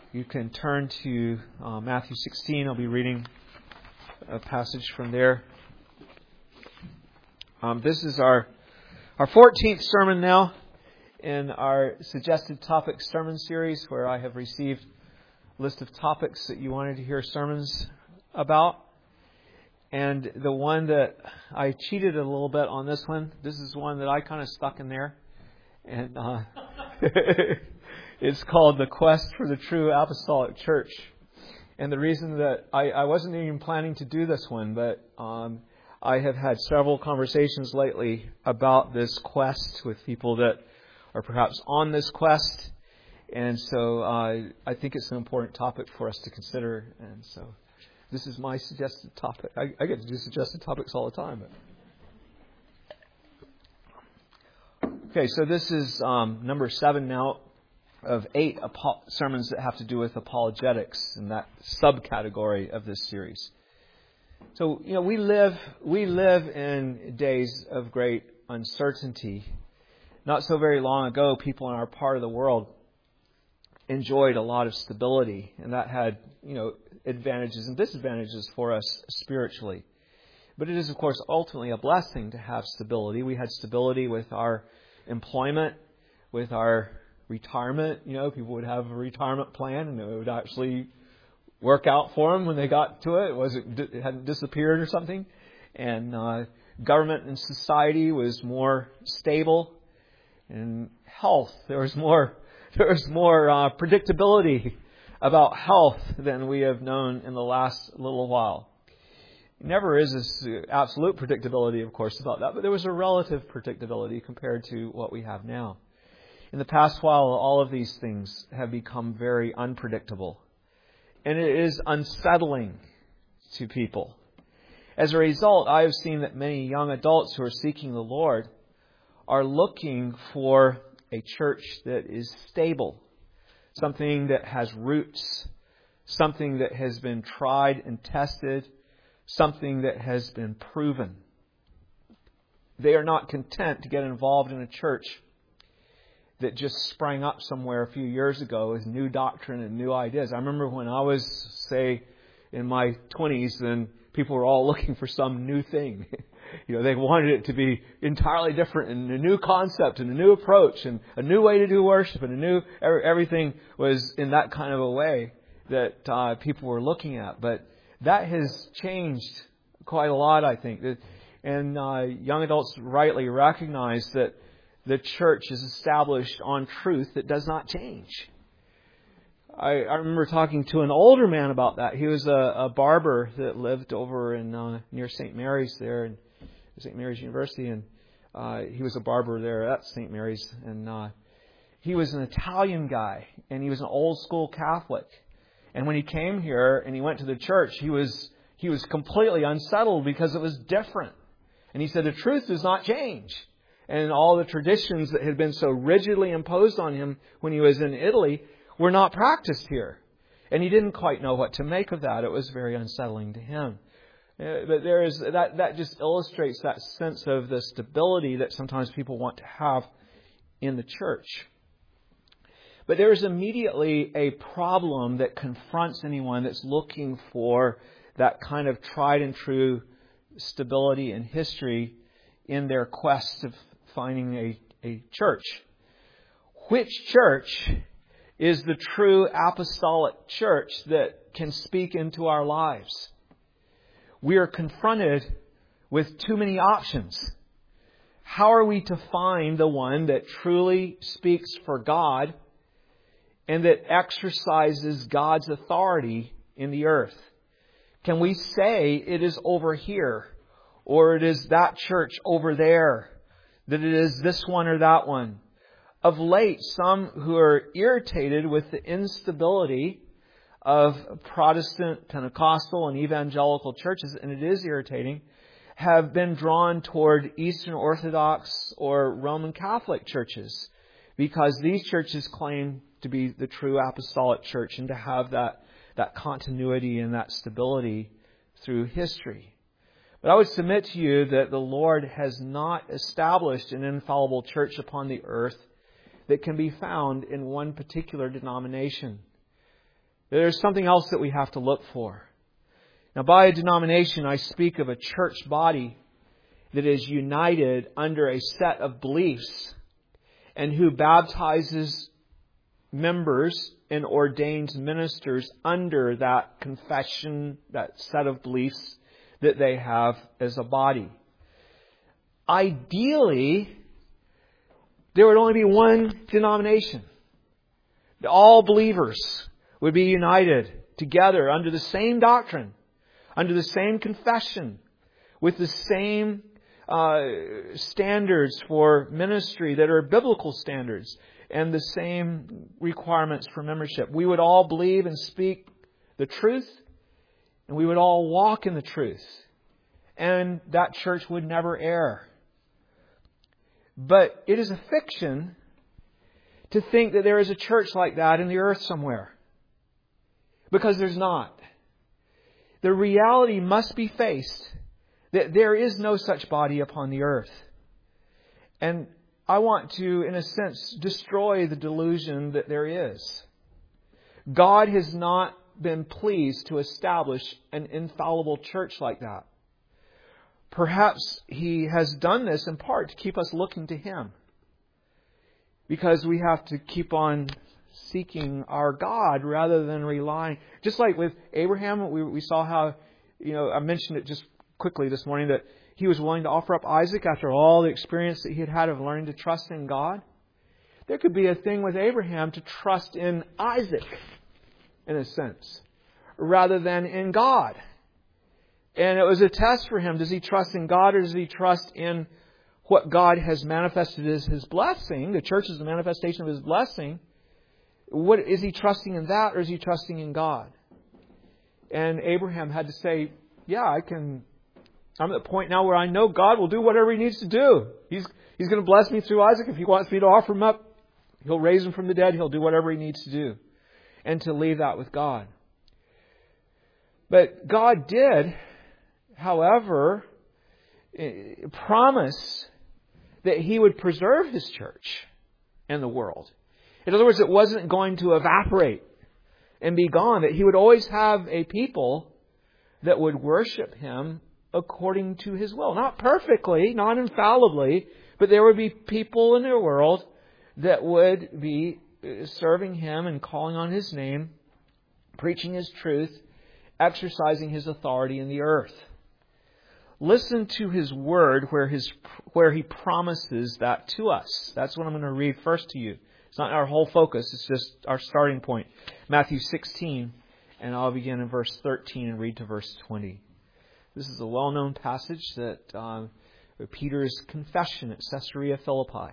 You can turn to Matthew 16. I'll be reading a passage from there. This is our 14th sermon now in our suggested topic sermon series, where I have received a list of topics that you wanted to hear sermons about. And the one that I cheated a little bit on this one, this is one that I kind of stuck in there. And it's called The Quest for the True Apostolic Church. And the reason that I wasn't even planning to do this one, but I have had several conversations lately about this quest with people that are perhaps on this quest. And so I think it's an important topic for us to consider. And so this is my suggested topic. I get to do suggested topics all the time. Okay, so this is number 7 now of 8 sermons that have to do with apologetics in that subcategory of this series. So, we live in days of great uncertainty. Not so very long ago, people in our part of the world enjoyed a lot of stability, and that had, advantages and disadvantages for us spiritually. But it is, of course, ultimately a blessing to have stability. We had stability with our employment, with our retirement. People would have a retirement plan, and it would actually work out for them when they got to it. It hadn't disappeared or something. And government and society was more stable. And health, there was more predictability about health than we have known in the last little while. Never is this absolute predictability, of course, about that, but there was a relative predictability compared to what we have now. In the past while, all of these things have become very unpredictable, and it is unsettling to people. As a result, I have seen that many young adults who are seeking the Lord are looking for a church that is stable, something that has roots, something that has been tried and tested, something that has been proven. They are not content to get involved in a church that just sprang up somewhere a few years ago with new doctrine and new ideas. I remember when I was, say, in my 20s, and people were all looking for some new thing. They wanted it to be entirely different and a new concept and a new approach and a new way to do worship and everything was in that kind of a way that people were looking at. But that has changed quite a lot, I think. And young adults rightly recognize that the church is established on truth that does not change. I remember talking to an older man about that. He was a barber that lived over in near St. Mary's there, in St. Mary's University, and he was a barber there at St. Mary's. And he was an Italian guy, and he was an old school Catholic. And when he came here and he went to the church, he was completely unsettled because it was different. And he said the truth does not change. And all the traditions that had been so rigidly imposed on him when he was in Italy were not practiced here. And he didn't quite know what to make of that. It was very unsettling to him. But there is that just illustrates that sense of the stability that sometimes people want to have in the church. But there is immediately a problem that confronts anyone that's looking for that kind of tried and true stability in history in their quest of finding a church. Which church is the true apostolic church that can speak into our lives? We are confronted with too many options. How are we to find the one that truly speaks for God and that exercises God's authority in the earth? Can we say it is over here, or it is that church over there, that it is this one or that one? Of late, some who are irritated with the instability of Protestant, Pentecostal, and evangelical churches, and it is irritating, have been drawn toward Eastern Orthodox or Roman Catholic churches, because these churches claim to be the true apostolic church and to have that continuity and that stability through history. But I would submit to you that the Lord has not established an infallible church upon the earth that can be found in one particular denomination. There's something else that we have to look for. Now, by a denomination, I speak of a church body that is united under a set of beliefs and who baptizes members and ordains ministers under that confession, that set of beliefs that they have as a body. Ideally, there would only be one denomination. All believers would be united together under the same doctrine, under the same confession, with the same standards for ministry that are biblical standards, and the same requirements for membership. We would all believe and speak the truth, and we would all walk in the truth. And that church would never err. But it is a fiction to think that there is a church like that in the earth somewhere. Because there's not. The reality must be faced that there is no such body upon the earth. And I want to, in a sense, destroy the delusion that there is. God has not been pleased to establish an infallible church like that. Perhaps He has done this in part to keep us looking to Him. Because we have to keep on seeking our God rather than relying. Just like with Abraham, we saw how, I mentioned it just quickly this morning, that he was willing to offer up Isaac after all the experience that he had had of learning to trust in God. There could be a thing with Abraham to trust in Isaac, in a sense, rather than in God. And it was a test for him. Does he trust in God, or does he trust in what God has manifested as His blessing? The church is a manifestation of His blessing. What is he trusting in that, or is he trusting in God? And Abraham had to say, I'm at the point now where I know God will do whatever He needs to do. He's going to bless me through Isaac. If He wants me to offer him up, He'll raise him from the dead. He'll do whatever He needs to do. And to leave that with God. But God did, however, promise that He would preserve His church and the world. In other words, it wasn't going to evaporate and be gone. That He would always have a people that would worship Him according to His will. Not perfectly, not infallibly, but there would be people in the world that would be serving Him and calling on His name, preaching His truth, exercising His authority in the earth. Listen to His word where He promises that to us. That's what I'm going to read first to you. It's not our whole focus, it's just our starting point. Matthew 16, and I'll begin in verse 13 and read to verse 20. This is a well-known passage that Peter's confession at Caesarea Philippi.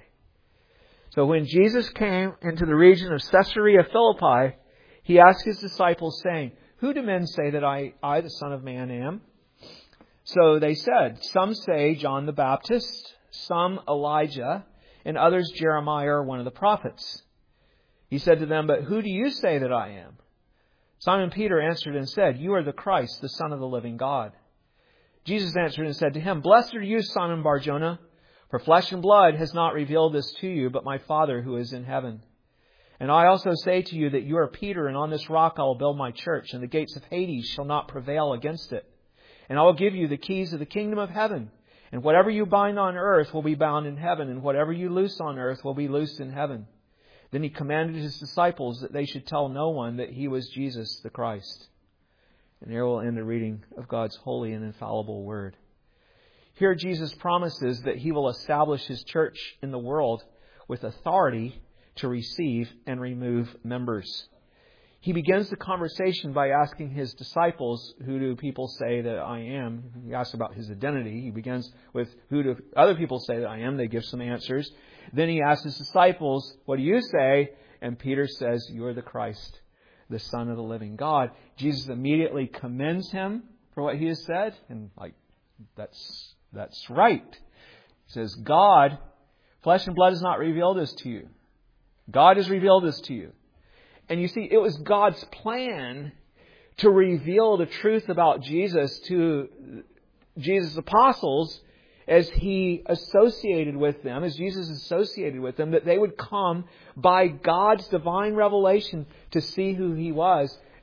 So when Jesus came into the region of Caesarea Philippi, He asked His disciples, saying, "Who do men say that I, the Son of Man, am?" So they said, "Some say John the Baptist, some Elijah, and others Jeremiah or one of the prophets." He said to them, "But who do you say that I am?" Simon Peter answered and said, "You are the Christ, the Son of the living God." Jesus answered and said to him, "Blessed are you, Simon Bar-Jonah, for flesh and blood has not revealed this to you, but my Father who is in heaven. And I also say to you that you are Peter, and on this rock I will build my church, and the gates of Hades shall not prevail against it. And I will give you the keys of the kingdom of heaven. And whatever you bind on earth will be bound in heaven, and whatever you loose on earth will be loosed in heaven." Then He commanded His disciples that they should tell no one that He was Jesus the Christ. And there we'll end the reading of God's holy and infallible word. Here Jesus promises that He will establish His church in the world with authority to receive and remove members. He begins the conversation by asking His disciples, "Who do people say that I am?" He asks about His identity. He begins with, "Who do other people say that I am?" They give some answers. Then He asks His disciples, "What do you say?" And Peter says, "You are the Christ, the Son of the living God." Jesus immediately commends Him for what He has said. And that's right. He says, "God, flesh and blood has not revealed this to you. God has revealed this to you." And you see, it was God's plan to reveal the truth about Jesus to Jesus' apostles as He associated with them, as Jesus associated with them, that they would come by God's divine revelation to see who He was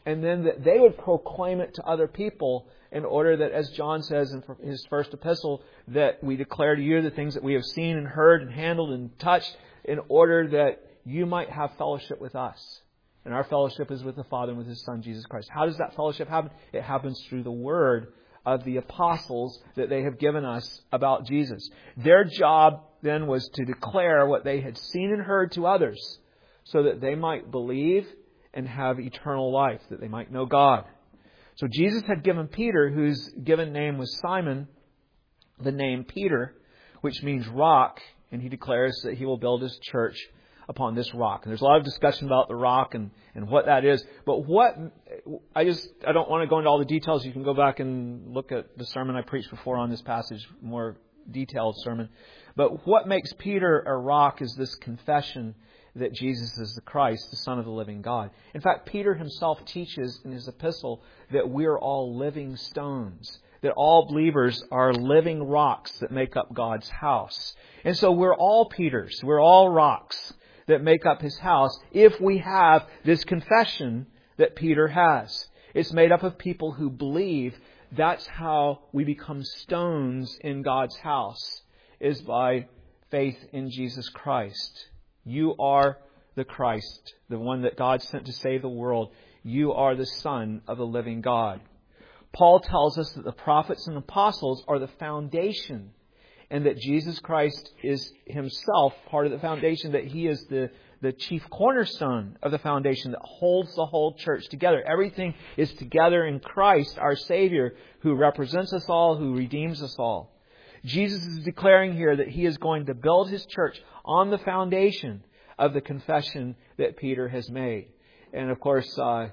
and then that they would proclaim it to other people in order that, as John says in his first epistle, that we declare to you the things that we have seen and heard and handled and touched, in order that you might have fellowship with us. And our fellowship is with the Father and with His Son, Jesus Christ. How does that fellowship happen? It happens through the Word of the apostles that they have given us about Jesus. Their job then was to declare what they had seen and heard to others, so that they might believe and have eternal life, that they might know God. So Jesus had given Peter, whose given name was Simon, the name Peter, which means rock, and He declares that He will build His church upon this rock. And there's a lot of discussion about the rock and what that is. But I don't want to go into all the details. You can go back and look at the sermon I preached before on this passage, more detailed sermon. But what makes Peter a rock is this confession that Jesus is the Christ, the Son of the living God. In fact, Peter himself teaches in his epistle that we're all living stones, that all believers are living rocks that make up God's house. And so we're all Peters, we're all rocks that make up His house if we have this confession that Peter has. It's made up of people who believe. That's how we become stones in God's house, is by faith in Jesus Christ. You are the Christ, the one that God sent to save the world. You are the Son of the living God. Paul tells us that the prophets and apostles are the foundation, and that Jesus Christ is Himself part of the foundation, that He is the chief cornerstone of the foundation that holds the whole church together. Everything is together in Christ, our Savior, who represents us all, who redeems us all. Jesus is declaring here that He is going to build His church on the foundation of the confession that Peter has made. And of course,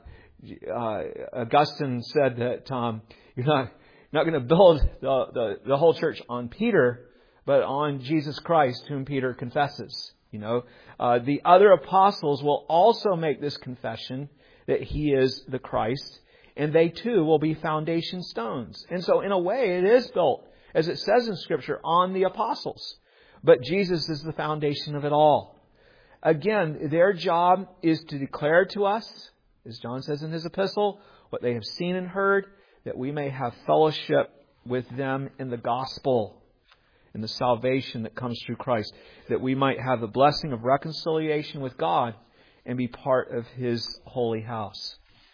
Augustine said that you're not going to build the whole church on Peter, but on Jesus Christ, whom Peter confesses. The other apostles will also make this confession that He is the Christ, and they too will be foundation stones. And so in a way it is built, as it says in Scripture, on the apostles. But Jesus is the foundation of it all. Again, their job is to declare to us, as John says in his epistle, what they have seen and heard, that we may have fellowship with them in the gospel, in the salvation that comes through Christ, that we might have the blessing of reconciliation with God and be part of His holy house.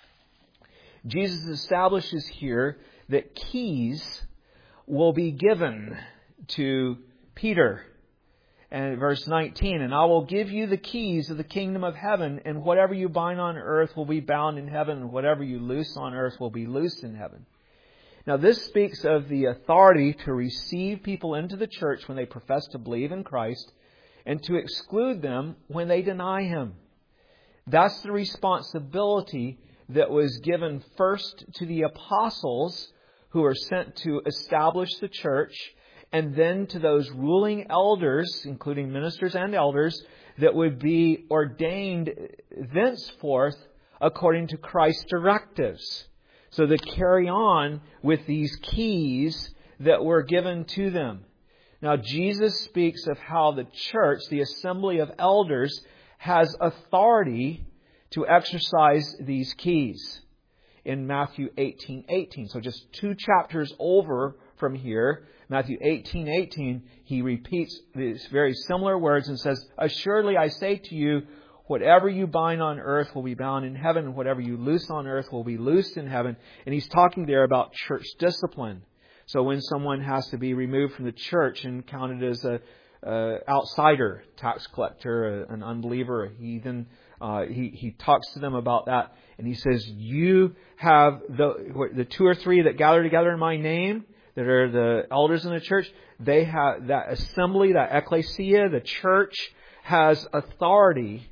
Jesus establishes here that keys will be given to Peter. And verse 19, and I will give you the keys of the kingdom of heaven, and whatever you bind on earth will be bound in heaven, and whatever you loose on earth will be loosed in heaven. Now this speaks of the authority to receive people into the church when they profess to believe in Christ, and to exclude them when they deny Him. That's the responsibility that was given first to the apostles, who are sent to establish the church, and then to those ruling elders, including ministers and elders, that would be ordained thenceforth according to Christ's directives. So they carry on with these keys that were given to them. Now Jesus speaks of how the church, the assembly of elders, has authority to exercise these keys in Matthew 18:18. So just 2 chapters over from here, Matthew 18:18, He repeats these very similar words and says, assuredly I say to you, whatever you bind on earth will be bound in heaven, and whatever you loose on earth will be loosed in heaven. And He's talking there about church discipline. So when someone has to be removed from the church and counted as a outsider, tax collector, an unbeliever, a heathen, he talks to them about that. And He says, you have the 2 or 3 that gather together in My name, that are the elders in the church. They have that assembly, that ecclesia, the church has authority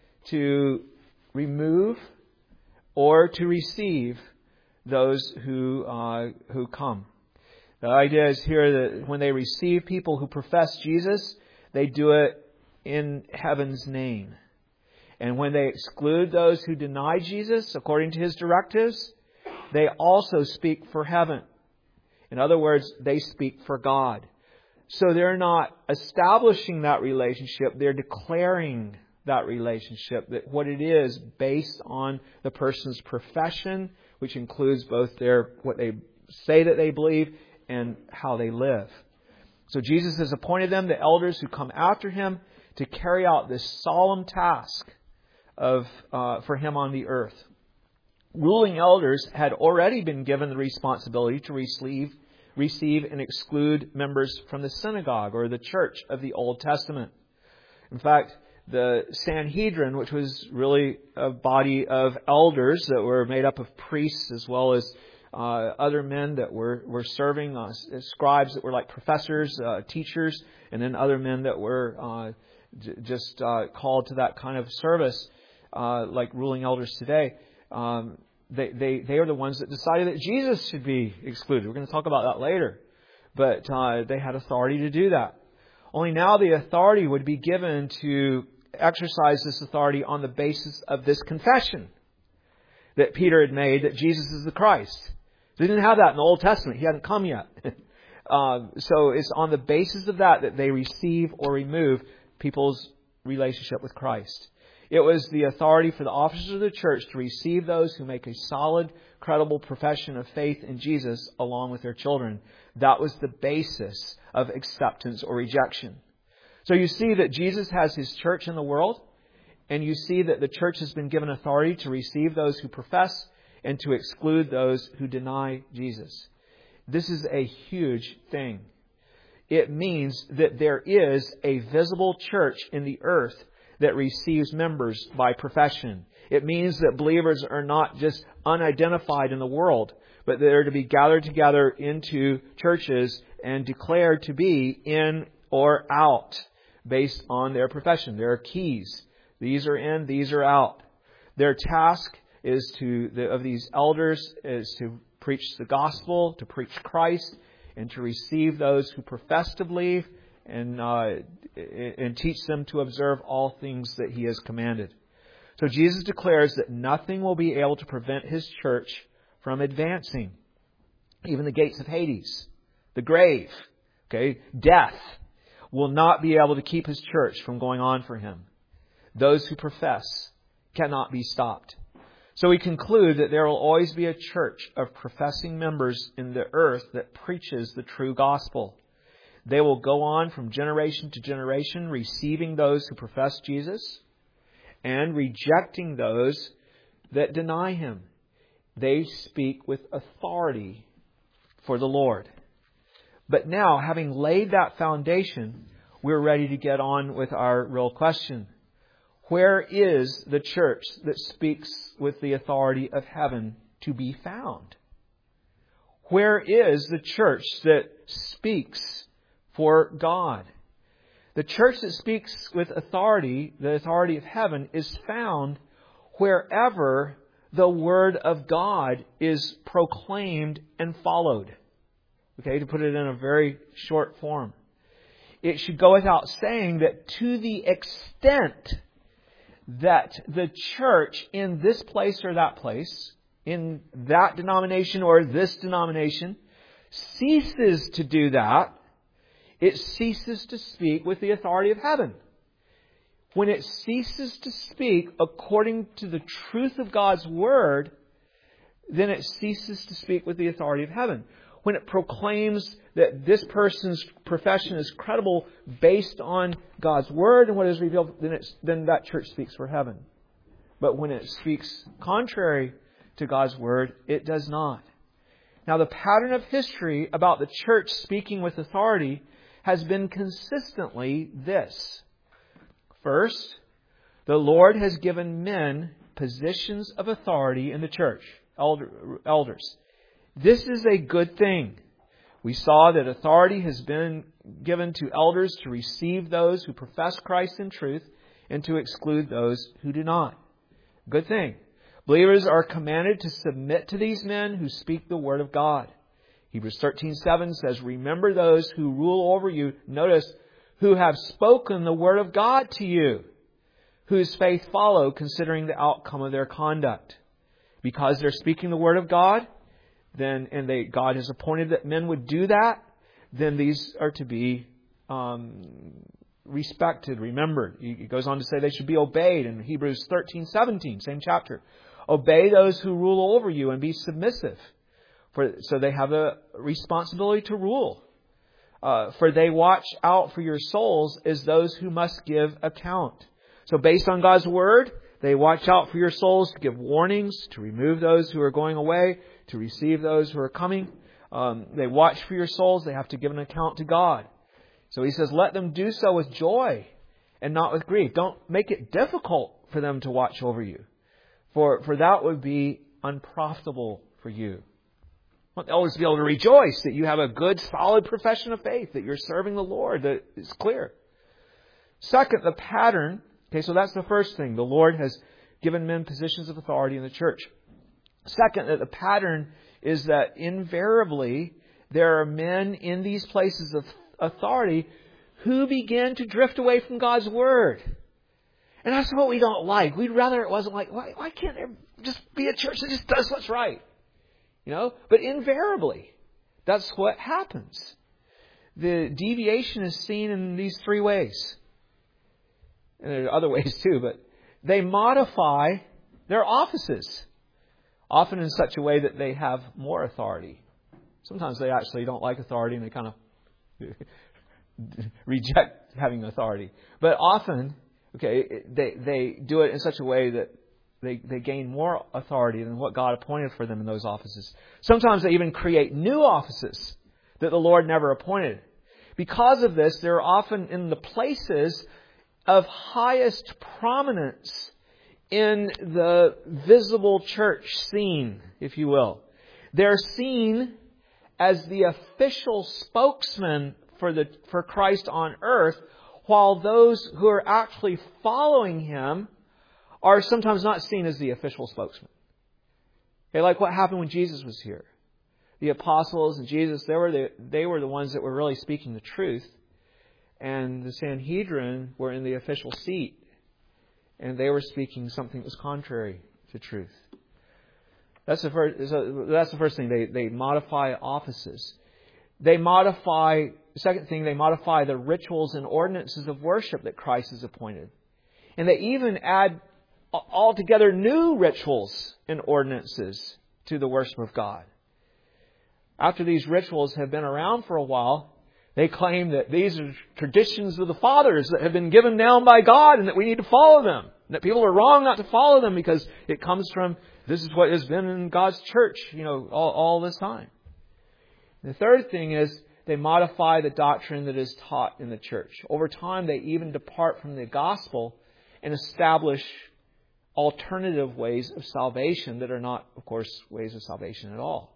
to remove or to receive those who come. The idea is here that when they receive people who profess Jesus, they do it in heaven's name. And when they exclude those who deny Jesus, according to His directives, they also speak for heaven. In other words, they speak for God. So they're not establishing that relationship, they're declaring that relationship, that what it is based on the person's profession, which includes both what they say that they believe and how they live. So Jesus has appointed them, the elders who come after Him, to carry out this solemn task for Him on the earth. Ruling elders had already been given the responsibility to receive and exclude members from the synagogue or the church of the Old Testament. In fact, the Sanhedrin, which was really a body of elders that were made up of priests as well as other men that were serving, scribes that were like professors, teachers, and then other men that were just called to that kind of service, like ruling elders today. They are the ones that decided that Jesus should be excluded. We're going to talk about that later. But they had authority to do that. Only now the authority would be given to exercise this authority on the basis of this confession that Peter had made that Jesus is the Christ. They didn't have that in the Old Testament. He hadn't come yet. So it's on the basis of that they receive or remove people's relationship with Christ. It was the authority for the officers of the church to receive those who make a solid, credible profession of faith in Jesus along with their children. That was the basis of acceptance or rejection. So you see that Jesus has His church in the world, and you see that the church has been given authority to receive those who profess and to exclude those who deny Jesus. This is a huge thing. It means that there is a visible church in the earth that receives members by profession. It means that believers are not just unidentified in the world, but they are to be gathered together into churches and declared to be in or out based on their profession. There are keys. These are in, these are out. Their task of these elders is to preach the gospel, to preach Christ, and to receive those who profess to believe and teach them to observe all things that He has commanded. So Jesus declares that nothing will be able to prevent His church from advancing. Even the gates of Hades, the grave, death, will not be able to keep His church from going on for Him. Those who profess cannot be stopped. So we conclude that there will always be a church of professing members in the earth that preaches the true gospel. They will go on from generation to generation, receiving those who profess Jesus and rejecting those that deny Him. They speak with authority for the Lord. But now, having laid that foundation, we're ready to get on with our real question. Where is the church that speaks with the authority of heaven to be found? Where is the church that speaks for God? The church that speaks with authority, the authority of heaven, is found wherever the Word of God is proclaimed and followed. To put it in a very short form. It should go without saying that to the extent that the church in this place or that place, in that denomination or this denomination, ceases to do that, it ceases to speak with the authority of heaven. When it ceases to speak according to the truth of God's Word, then it ceases to speak with the authority of heaven. When it proclaims that this person's profession is credible based on God's Word and what is revealed, then that church speaks for heaven. But when it speaks contrary to God's Word, it does not. Now, the pattern of history about the church speaking with authority has been consistently this. First, the Lord has given men positions of authority in the church, elders. This is a good thing. We saw that authority has been given to elders to receive those who profess Christ in truth and to exclude those who do not. Good thing. Believers are commanded to submit to these men who speak the Word of God. Hebrews 13:7 says, remember those who rule over you, notice, who have spoken the Word of God to you, whose faith follow, considering the outcome of their conduct. Because they're speaking the Word of God, God has appointed that men would do that, then these are to be respected, remembered. He goes on to say they should be obeyed in Hebrews 13:17, same chapter. Obey those who rule over you and be submissive. So they have a responsibility to rule. For they watch out for your souls as those who must give account. So based on God's Word, they watch out for your souls to give warnings, to remove those who are going away, to receive those who are coming. They watch for your souls. They have to give an account to God. So he says, let them do so with joy and not with grief. Don't make it difficult for them to watch over you. For that would be unprofitable for you. You want to always be able to rejoice that you have a good, solid profession of faith, that you're serving the Lord, that is clear. Second, the pattern. Okay, so that's the first thing. The Lord has given men positions of authority in the church. Second, that the pattern is that invariably there are men in these places of authority who begin to drift away from God's Word. And that's what we don't like. We'd rather it wasn't like, why can't there just be a church that just does what's right? But invariably, that's what happens. The deviation is seen in these three ways. And there are other ways too, but they modify their offices, often in such a way that they have more authority. Sometimes they actually don't like authority and they kind of reject having authority. But often, they do it in such a way that they gain more authority than what God appointed for them in those offices. Sometimes they even create new offices that the Lord never appointed. Because of this, they're often in the places of highest prominence in the visible church scene, if you will. They're seen as the official spokesman for Christ on earth, while those who are actually following Him are sometimes not seen as the official spokesman. Like what happened when Jesus was here. The apostles and Jesus, they were the ones that were really speaking the truth. And the Sanhedrin were in the official seat. And they were speaking something that was contrary to truth. That's the first thing. They modify offices. The second thing, they modify the rituals and ordinances of worship that Christ has appointed. And they even add altogether new rituals and ordinances to the worship of God. After these rituals have been around for a while, they claim that these are traditions of the fathers that have been given down by God and that we need to follow them. And that people are wrong not to follow them because it comes from, this is what has been in God's church, all this time. The third thing is they modify the doctrine that is taught in the church. Over time, they even depart from the gospel and establish alternative ways of salvation that are not, of course, ways of salvation at all.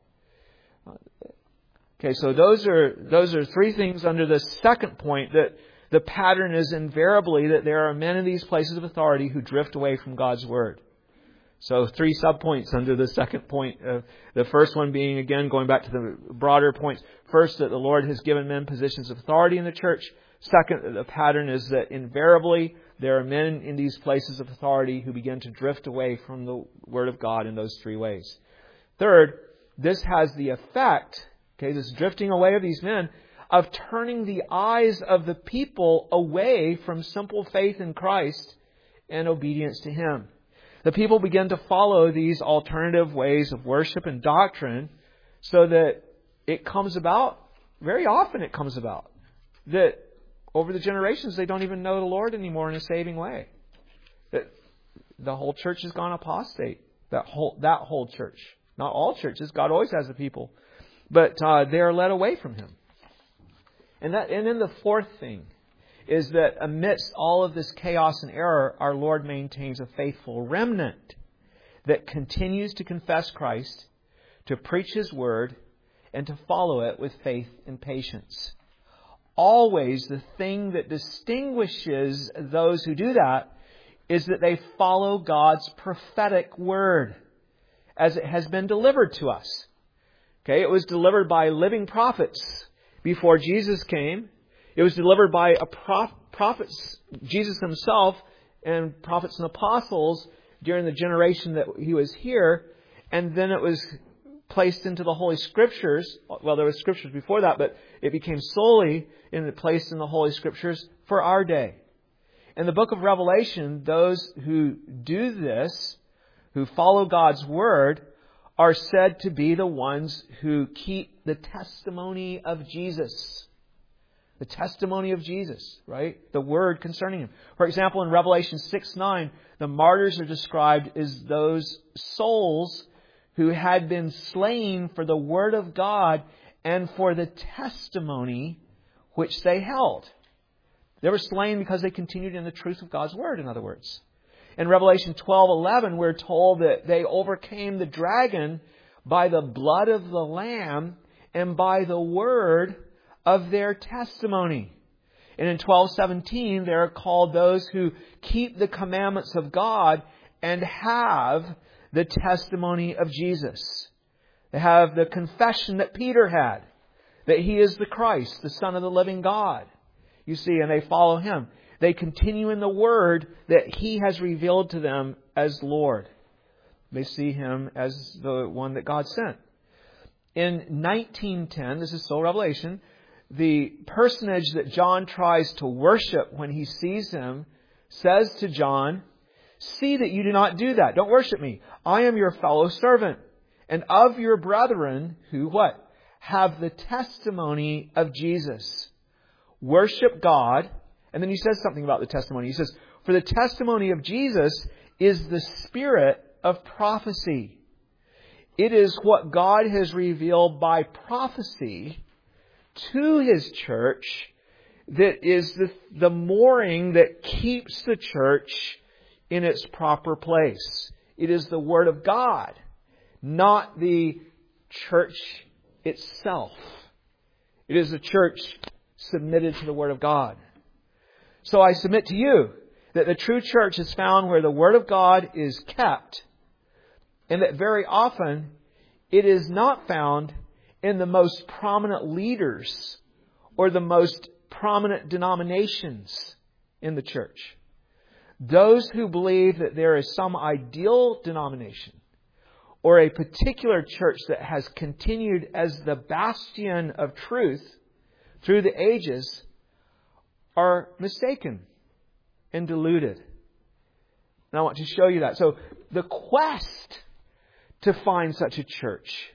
Okay, so those are three things under the second point, that the pattern is invariably that there are men in these places of authority who drift away from God's Word. So 3 subpoints under the second point. The first one being, again, going back to the broader points. First, that the Lord has given men positions of authority in the church. Second, that the pattern is that invariably there are men in these places of authority who begin to drift away from the Word of God in those three ways. Third, this has the effect, this drifting away of these men, of turning the eyes of the people away from simple faith in Christ and obedience to Him. The people begin to follow these alternative ways of worship and doctrine, so that it comes about, very often it comes about, that over the generations they don't even know the Lord anymore in a saving way. That the whole church has gone apostate. That whole church. Not all churches. God always has a people. But they are led away from Him. And then the fourth thing is that amidst all of this chaos and error, our Lord maintains a faithful remnant that continues to confess Christ, to preach His Word, and to follow it with faith and patience. Always the thing that distinguishes those who do that is that they follow God's prophetic Word as it has been delivered to us. It was delivered by living prophets before Jesus came. It was delivered by prophets, Jesus Himself, and prophets and apostles during the generation that He was here. And then it was placed into the Holy Scriptures. Well, there were Scriptures before that, but it became solely placed in the Holy Scriptures for our day. In the book of Revelation, those who do this, who follow God's Word, are said to be the ones who keep the testimony of Jesus. The testimony of Jesus, right? The Word concerning Him. For example, in Revelation 6:9, the martyrs are described as those souls who had been slain for the Word of God and for the testimony which they held. They were slain because they continued in the truth of God's Word, in other words. In Revelation 12:11, we're told that they overcame the dragon by the blood of the Lamb and by the word of their testimony. And in 12:17, they're called those who keep the commandments of God and have the testimony of Jesus. They have the confession that Peter had, that He is the Christ, the Son of the living God. You see, and they follow Him. They continue in the Word that He has revealed to them as Lord. They see Him as the one that God sent. In 19:10, this is still Revelation, the personage that John tries to worship when he sees Him says to John, "See that you do not do that. Don't worship me. I am your fellow servant and of your brethren who," what? "Have the testimony of Jesus." Worship God. And then he says something about the testimony. He says, "For the testimony of Jesus is the spirit of prophecy." It is what God has revealed by prophecy to His church that is the mooring that keeps the church in its proper place. It is the Word of God, not the church itself. It is the church submitted to the Word of God. So I submit to you that the true church is found where the Word of God is kept, and that very often it is not found in the most prominent leaders or the most prominent denominations in the church. Those who believe that there is some ideal denomination or a particular church that has continued as the bastion of truth through the ages are mistaken and deluded. And I want to show you that. So the quest to find such a church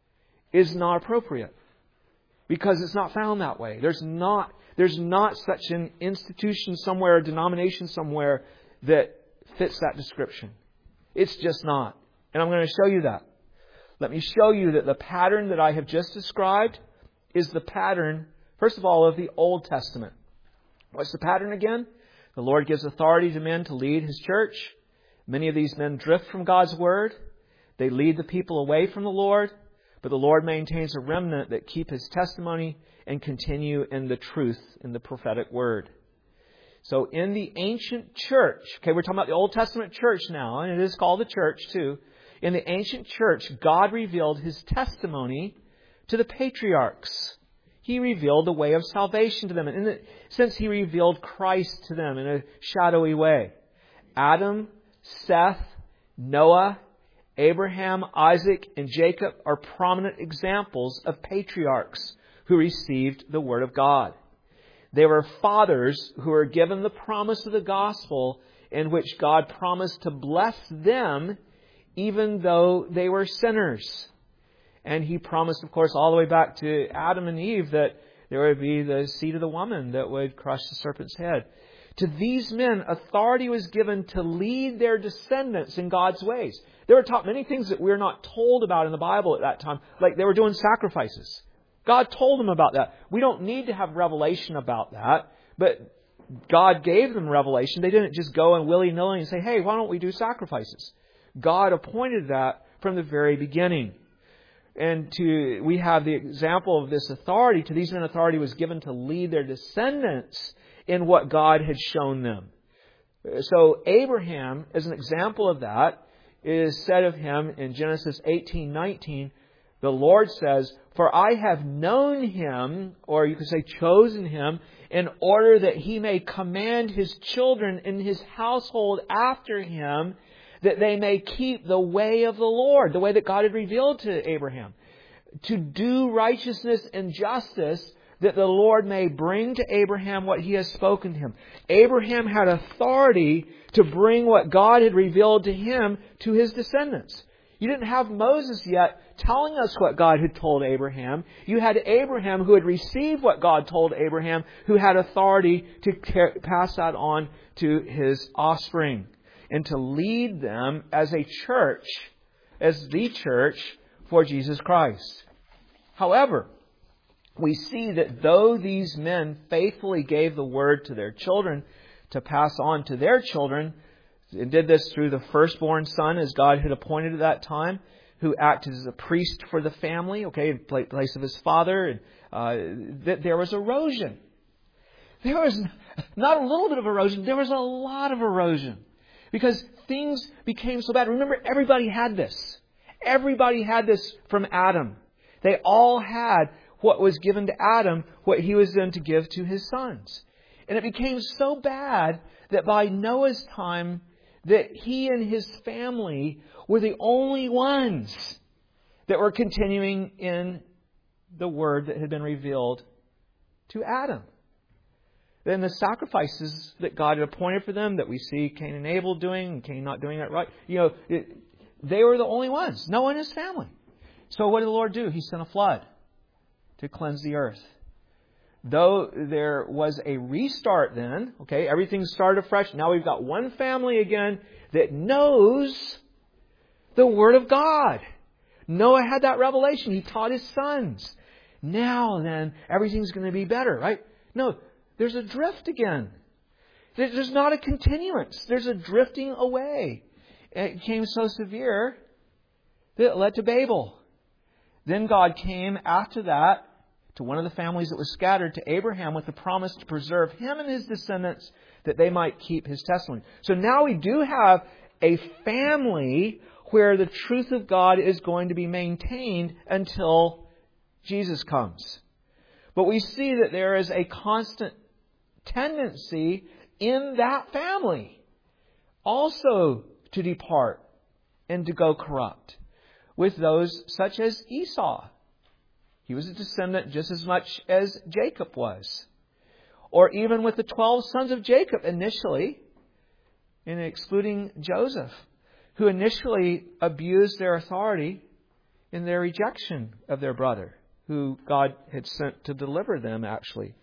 is not appropriate because it's not found that way. There's not such an institution somewhere, a denomination somewhere that fits that description. It's just not. And I'm going to show you that. Let me show you that the pattern that I have just described is the pattern, first of all, of the Old Testament. What's the pattern again? The Lord gives authority to men to lead His church. Many of these men drift from God's Word. They lead the people away from the Lord. But the Lord maintains a remnant that keep His testimony and continue in the truth in the prophetic Word. So in the ancient church, okay, we're talking about the Old Testament church now, and it is called the church too. In the ancient church, God revealed His testimony to the patriarchs. He revealed the way of salvation to them. And in a sense, He revealed Christ to them in a shadowy way. Adam, Seth, Noah, Abraham, Isaac, and Jacob are prominent examples of patriarchs who received the Word of God. They were fathers who were given the promise of the gospel in which God promised to bless them even though they were sinners. And He promised, of course, all the way back to Adam and Eve that there would be the seed of the woman that would crush the serpent's head. To these men, authority was given to lead their descendants in God's ways. They were taught many things that we're not told about in the Bible at that time, like they were doing sacrifices. God told them about that. We don't need to have revelation about that, but God gave them revelation. They didn't just go and willy-nilly and say, "Hey, why don't we do sacrifices?" God appointed that from the very beginning. And we have the example of this authority. To these men, authority was given to lead their descendants in what God had shown them. So Abraham, as an example of that, is said of him in Genesis 18:19. The Lord says, "For I have known him," or you could say chosen him, "in order that he may command his children in his household after him, that they may keep the way of the Lord, the way that God had revealed to Abraham. To do righteousness and justice, that the Lord may bring to Abraham what He has spoken to him. Abraham had authority to bring what God had revealed to him to his descendants. You didn't have Moses yet telling us what God had told Abraham. You had Abraham who had received what God told Abraham, who had authority to pass that on to his offspring and to lead them as a church, as the church for Jesus Christ. However, we see that though these men faithfully gave the word to their children to pass on to their children, and did this through the firstborn son as God had appointed at that time, who acted as a priest for the family, in place of his father, that there was erosion. There was not a little bit of erosion, there was a lot of erosion. Because things became so bad. Remember, everybody had this. Everybody had this from Adam. They all had what was given to Adam, what he was then to give to his sons. And it became so bad that by Noah's time, that he and his family were the only ones that were continuing in the word that had been revealed to Adam. Then the sacrifices that God had appointed for them, that we see Cain and Abel doing, and Cain not doing that right, they were the only ones. Noah and his family. So what did the Lord do? He sent a flood to cleanse the earth. Though there was a restart then, everything started afresh. Now we've got one family again that knows the Word of God. Noah had that revelation. He taught his sons. Now then, everything's going to be better, right? No, there's a drift again. There's not a continuance. There's a drifting away. It became so severe that it led to Babel. Then God came after that to one of the families that was scattered to Abraham with the promise to preserve him and his descendants that they might keep his testimony. So now we do have a family where the truth of God is going to be maintained until Jesus comes. But we see that there is a constant tendency in that family also to depart and to go corrupt, with those such as Esau. He was a descendant just as much as Jacob was. Or even with the 12 sons of Jacob initially, and excluding Joseph, who initially abused their authority in their rejection of their brother, who God had sent to deliver them actually.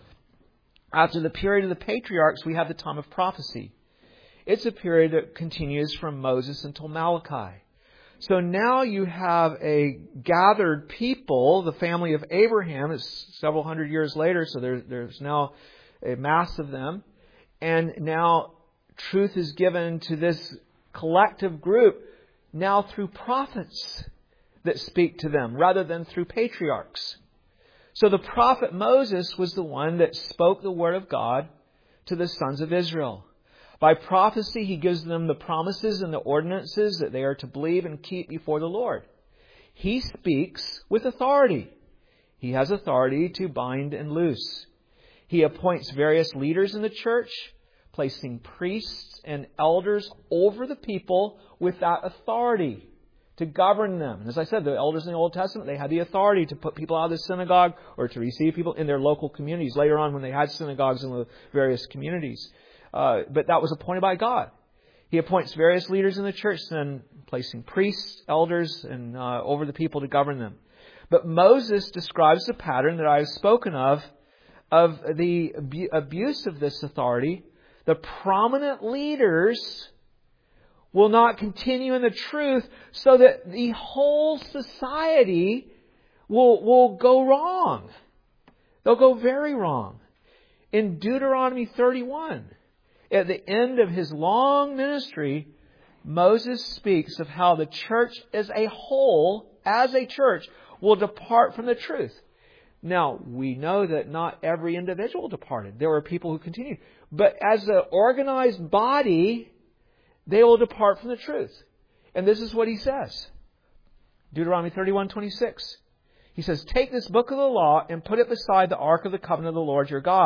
After the period of the patriarchs, we have the time of prophecy. It's a period that continues from Moses until Malachi. So now you have a gathered people, the family of Abraham. It's several hundred years later, so there's now a mass of them. And now truth is given to this collective group now through prophets that speak to them rather than through patriarchs. So the prophet Moses was the one that spoke the word of God to the sons of Israel. By prophecy, he gives them the promises and the ordinances that they are to believe and keep before the Lord. He speaks with authority. He has authority to bind and loose. He appoints various leaders in the church, placing priests and elders over the people with that authority to govern them. And as I said, the elders in the Old Testament, they had the authority to put people out of the synagogue or to receive people in their local communities. Later on, when they had synagogues in the various communities. But that was appointed by God. He appoints various leaders in the church, then placing priests, elders, and over the people to govern them. But Moses describes the pattern that I have spoken of the abuse of this authority. The prominent leaders will not continue in the truth, so that the whole society will go wrong. They'll go very wrong. In Deuteronomy 31, at the end of his long ministry, Moses speaks of how the church as a whole, as a church, will depart from the truth. Now, we know that not every individual departed. There were people who continued. But as an organized body, they will depart from the truth. And this is what he says. Deuteronomy 31:26. He says, "Take this book of the law and put it beside the ark of the covenant of the Lord your God,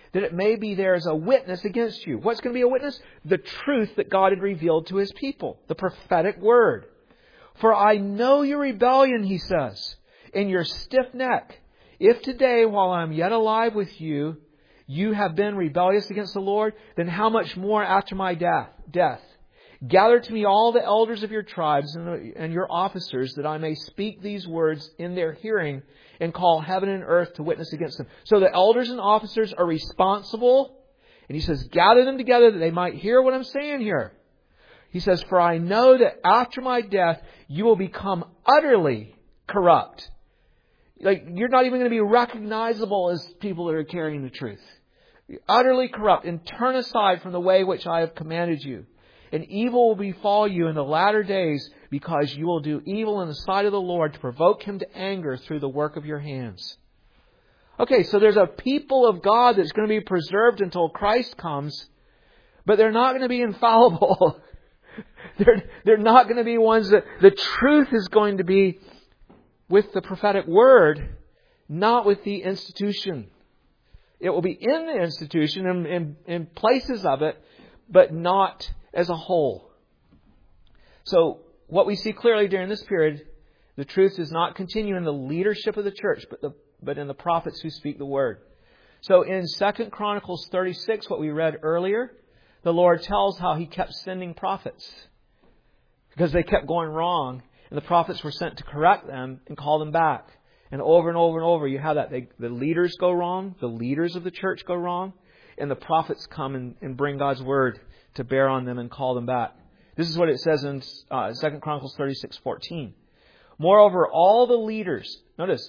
that it may be there as a witness against you. What's going to be a witness? The truth that God had revealed to His people. The prophetic word. For I know your rebellion, He says, and your stiff neck. If today, while I am yet alive with you, you have been rebellious against the Lord, then how much more after my death? Gather to me all the elders of your tribes and your officers, that I may speak these words in their hearing and call heaven and earth to witness against them. So the elders and officers are responsible. And He says, gather them together that they might hear what I'm saying here. He says, for I know that after my death, you will become utterly corrupt. Like, you're not even going to be recognizable as people that are carrying the truth. You're utterly corrupt, and turn aside from the way which I have commanded you. And evil will befall you in the latter days, because you will do evil in the sight of the Lord to provoke Him to anger through the work of your hands. Okay, so there's a people of God that's going to be preserved until Christ comes, but they're not going to be infallible. They're not going to be ones that the truth is going to be with the prophetic word, not with the institution. It will be in the institution and in places of it, but not as a whole. So what we see clearly during this period, the truth does not continue in the leadership of the church, but in the prophets who speak the word. So in 2 Chronicles 36, what we read earlier, the Lord tells how He kept sending prophets because they kept going wrong, and the prophets were sent to correct them and call them back. And over and over and over, you have that. The leaders go wrong, the leaders of the church go wrong, and the prophets come and bring God's word to bear on them and call them back. This is what it says in 2 Chronicles 36:14. Moreover, all the leaders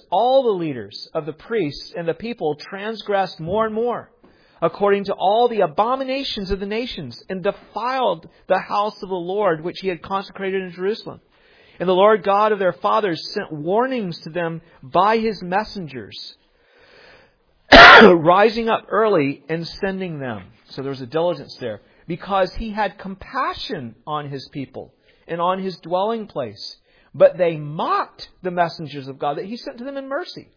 of the priests and the people transgressed more and more, according to all the abominations of the nations, and defiled the house of the Lord, which He had consecrated in Jerusalem. And the Lord God of their fathers sent warnings to them by His messengers, rising up early and sending them. So there was a diligence there, because He had compassion on His people and on His dwelling place. But they mocked the messengers of God that He sent to them in mercy.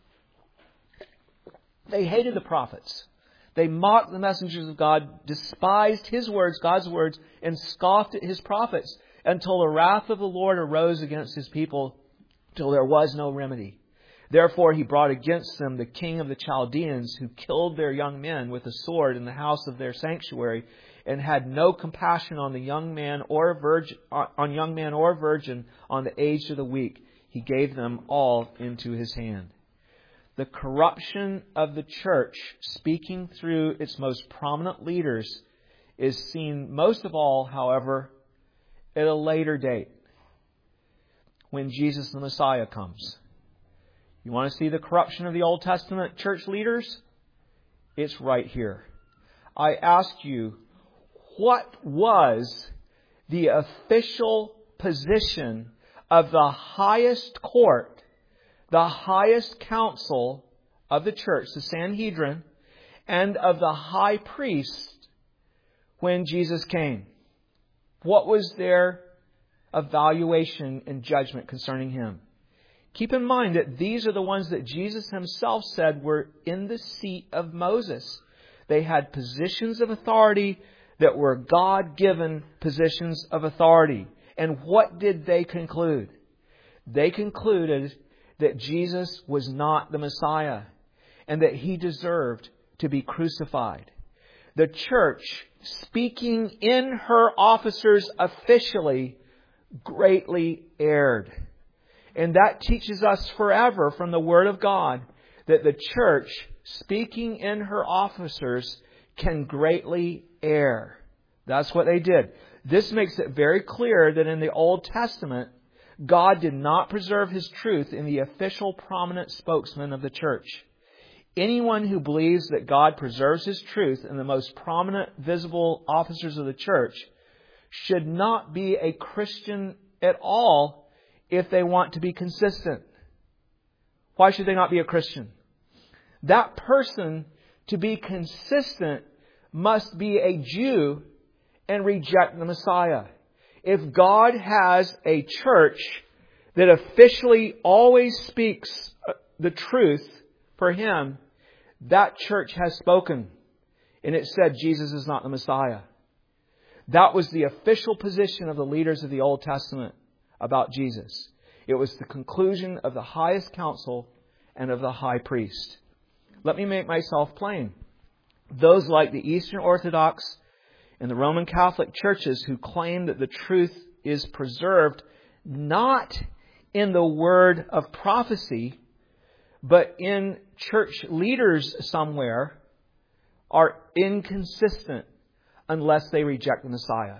They hated the prophets. They mocked the messengers of God, despised His words, God's words, and scoffed at His prophets, until the wrath of the Lord arose against His people, till there was no remedy. Therefore He brought against them the king of the Chaldeans, who killed their young men with a sword in the house of their sanctuary, and had no compassion on the young man or virgin, on the aged or the weak. He gave them all into His hand. The corruption of the church, speaking through its most prominent leaders, is seen most of all, however, at a later date, when Jesus the Messiah comes. You want to see the corruption of the Old Testament church leaders? It's right here. I ask you, what was the official position of the highest court, the highest council of the church, the Sanhedrin, and of the high priest when Jesus came? What was their evaluation and judgment concerning Him? Keep in mind that these are the ones that Jesus Himself said were in the seat of Moses. They had positions of authority that were God-given positions of authority. And what did they conclude? They concluded that Jesus was not the Messiah and that He deserved to be crucified. The church, speaking in her officers officially, greatly erred. And that teaches us forever from the Word of God that the church, speaking in her officers, can greatly err. That's what they did. This makes it very clear that in the Old Testament, God did not preserve His truth in the official prominent spokesman of the church. Anyone who believes that God preserves His truth in the most prominent, visible officers of the church should not be a Christian at all if they want to be consistent. Why should they not be a Christian? That person, to be consistent, must be a Jew and reject the Messiah. If God has a church that officially always speaks the truth for Him, that church has spoken. And it said Jesus is not the Messiah. That was the official position of the leaders of the Old Testament about Jesus. It was the conclusion of the highest council and of the high priest. Let me make myself plain. Those like the Eastern Orthodox and the Roman Catholic churches who claim that the truth is preserved not in the word of prophecy, but in church leaders somewhere, are inconsistent unless they reject the Messiah.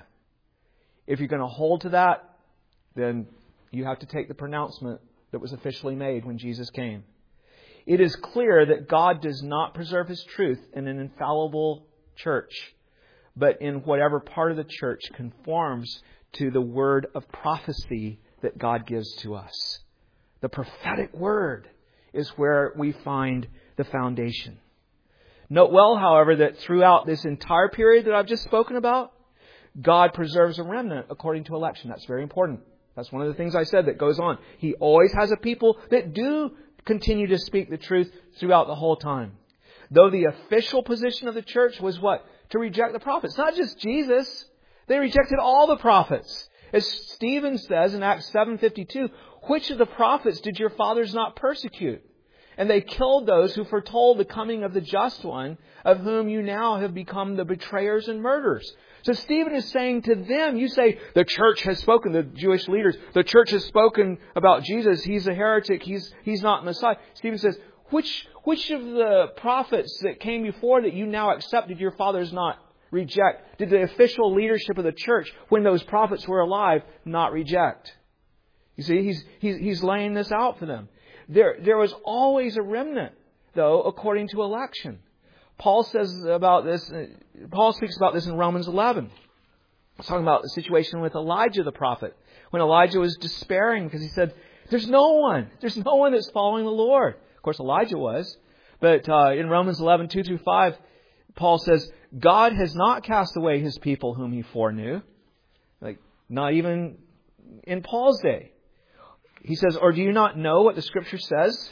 If you're going to hold to that, then you have to take the pronouncement that was officially made when Jesus came. It is clear that God does not preserve His truth in an infallible church, but in whatever part of the church conforms to the word of prophecy that God gives to us. The prophetic word is where we find the foundation. Note well, however, that throughout this entire period that I've just spoken about, God preserves a remnant according to election. That's very important. That's one of the things I said that goes on. He always has a people that do continue to speak the truth throughout the whole time. Though the official position of the church was what? To reject the prophets. Not just Jesus. They rejected all the prophets. As Stephen says in Acts 7:52, which of the prophets did your fathers not persecute? And they killed those who foretold the coming of the just one, of whom you now have become the betrayers and murderers. So Stephen is saying to them, you say, the church has spoken, the Jewish leaders, the church has spoken about Jesus. He's a heretic. He's not Messiah. Stephen says, which of the prophets that came before that you now accept did your fathers not reject? Did the official leadership of the church, when those prophets were alive, not reject? You see, he's laying this out for them. There was always a remnant, though, according to election. Paul says about this. Paul speaks about this in Romans 11. He's talking about the situation with Elijah the prophet, when Elijah was despairing because he said, "There's no one that's following the Lord." Of course, Elijah was, but in Romans 11:2-5, Paul says, "God has not cast away His people whom He foreknew." Like not even in Paul's day. He says, "Or do you not know what the Scripture says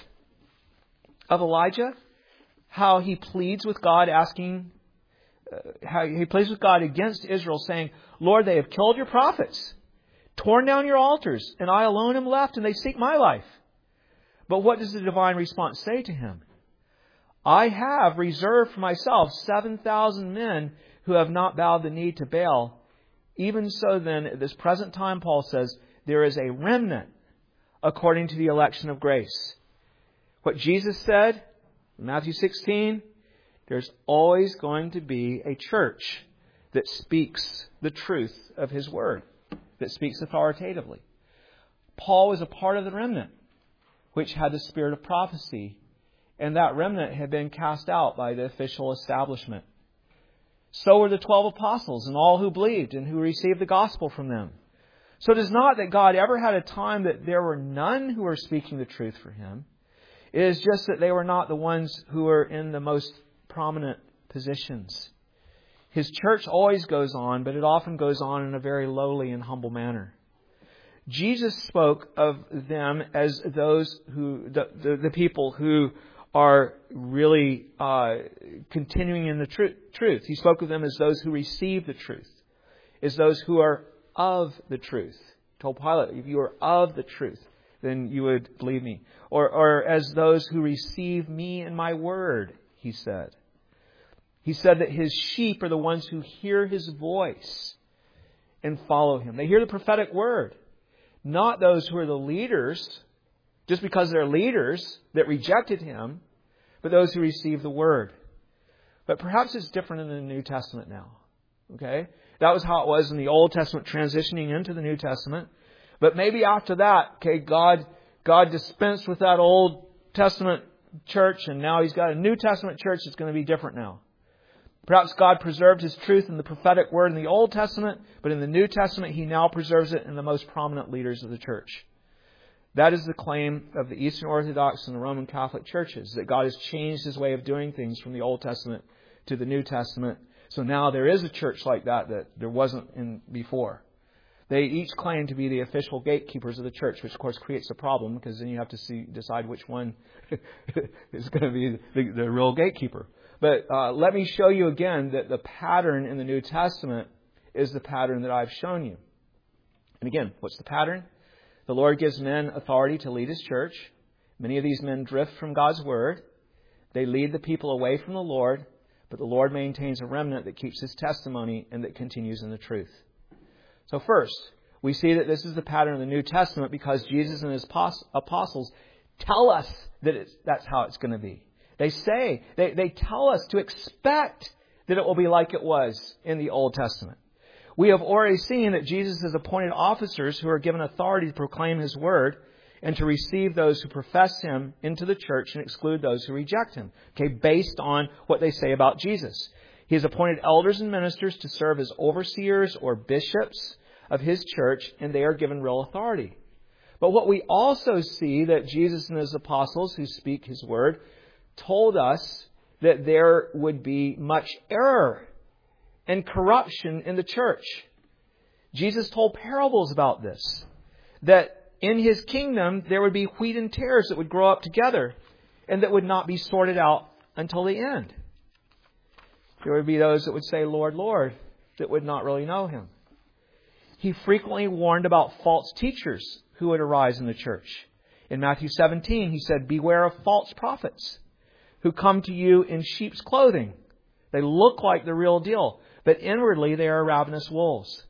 of Elijah? How he pleads with God, how he pleads with God against Israel, saying, 'Lord, they have killed your prophets, torn down your altars, and I alone am left, and they seek my life.' But what does the divine response say to him? 'I have reserved for myself 7,000 men who have not bowed the knee to Baal. Even so then, at this present time,' Paul says, 'there is a remnant according to the election of grace.'" What Jesus said in Matthew 16, there's always going to be a church that speaks the truth of His Word, that speaks authoritatively. Paul was a part of the remnant which had the spirit of prophecy, and that remnant had been cast out by the official establishment. So were the 12 apostles and all who believed and who received the gospel from them. So it is not that God ever had a time that there were none who were speaking the truth for Him. It is just that they were not the ones who were in the most prominent positions. His church always goes on, but it often goes on in a very lowly and humble manner. Jesus spoke of them as those who, the people who are really continuing in the truth. He spoke of them as those who receive the truth, as those who are of the truth. He told Pilate, if you are of the truth, then you would believe me. Or as those who receive me and my word, He said. He said that His sheep are the ones who hear His voice and follow Him. They hear the prophetic word. Not those who are the leaders, just because they're leaders that rejected Him, but those who receive the word. But perhaps it's different in the New Testament now. Okay? That was how it was in the Old Testament, transitioning into the New Testament. But maybe after that, okay, God dispensed with that Old Testament church, and now He's got a New Testament church that's going to be different now. Perhaps God preserved His truth in the prophetic word in the Old Testament, but in the New Testament He now preserves it in the most prominent leaders of the church. That is the claim of the Eastern Orthodox and the Roman Catholic churches, that God has changed His way of doing things from the Old Testament to the New Testament. So now there is a church like that there wasn't in before. They each claim to be the official gatekeepers of the church, which of course creates a problem because then you have to decide which one is going to be the real gatekeeper. But let me show you again that the pattern in the New Testament is the pattern that I've shown you. And again, what's the pattern? The Lord gives men authority to lead His church. Many of these men drift from God's Word. They lead the people away from the Lord, but the Lord maintains a remnant that keeps His testimony and that continues in the truth. So first, we see that this is the pattern of the New Testament because Jesus and His apostles tell us that that's how it's going to be. They tell us to expect that it will be like it was in the Old Testament. We have already seen that Jesus has appointed officers who are given authority to proclaim His word and to receive those who profess Him into the church and exclude those who reject Him. Okay, based on what they say about Jesus. He has appointed elders and ministers to serve as overseers or bishops of His church, and they are given real authority. But what we also see that Jesus and His apostles who speak His word told us that there would be much error and corruption in the church. Jesus told parables about this, that in His kingdom there would be wheat and tares that would grow up together and that would not be sorted out until the end. There would be those that would say, Lord, Lord, that would not really know Him. He frequently warned about false teachers who would arise in the church. In Matthew 17, He said, beware of false prophets who come to you in sheep's clothing. They look like the real deal, but inwardly they are ravenous wolves.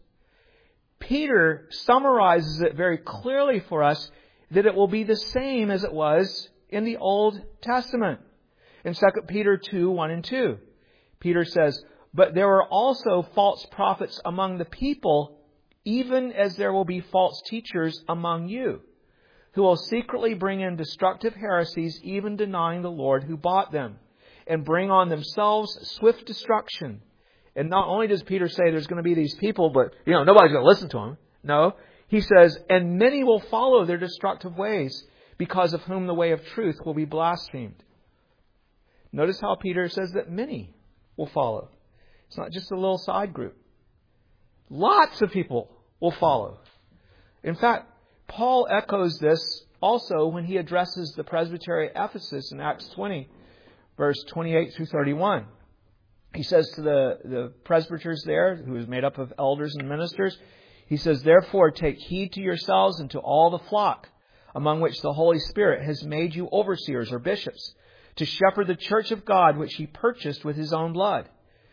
Peter summarizes it very clearly for us that it will be the same as it was in the Old Testament. In 2 Peter 2, 1 and 2, Peter says, but there are also false prophets among the people, even as there will be false teachers among you, who will secretly bring in destructive heresies, even denying the Lord who bought them, and bring on themselves swift destruction. And not only does Peter say there's going to be these people, but nobody's going to listen to them. No, he says, and many will follow their destructive ways, because of whom the way of truth will be blasphemed. Notice how Peter says that many will follow. It's not just a little side group. Lots of people will follow. In fact, Paul echoes this also when he addresses the presbytery at Ephesus in Acts 20, verse 28 through 31. He says to the presbyters there, who is made up of elders and ministers, he says, therefore take heed to yourselves and to all the flock, among which the Holy Spirit has made you overseers or bishops, to shepherd the church of God, which He purchased with His own blood.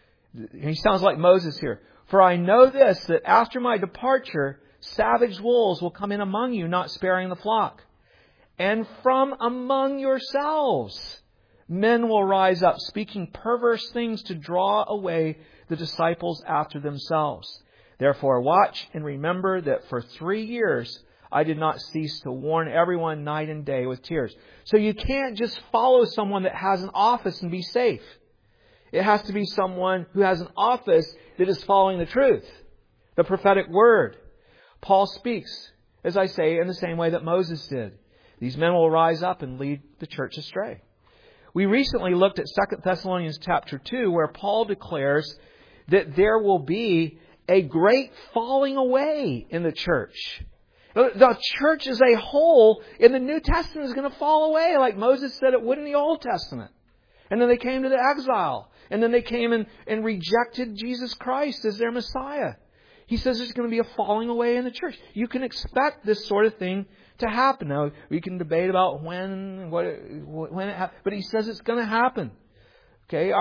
He sounds like Moses here. For I know this, that after my departure, savage wolves will come in among you, not sparing the flock. And from among yourselves, men will rise up, speaking perverse things to draw away the disciples after themselves. Therefore, watch and remember that for 3 years I did not cease to warn everyone night and day with tears. So you can't just follow someone that has an office and be safe. It has to be someone who has an office that is following the truth, the prophetic word. Paul speaks, as I say, in the same way that Moses did. These men will rise up and lead the church astray. We recently looked at 2 Thessalonians chapter 2, where Paul declares that there will be a great falling away in the church. The church as a whole in the New Testament is going to fall away, like Moses said it would in the Old Testament. And then they came to the exile. And then they came and rejected Jesus Christ as their Messiah. He says there's going to be a falling away in the church. You can expect this sort of thing to happen. Now, we can debate about when it happens, but he says it's going to happen. Okay,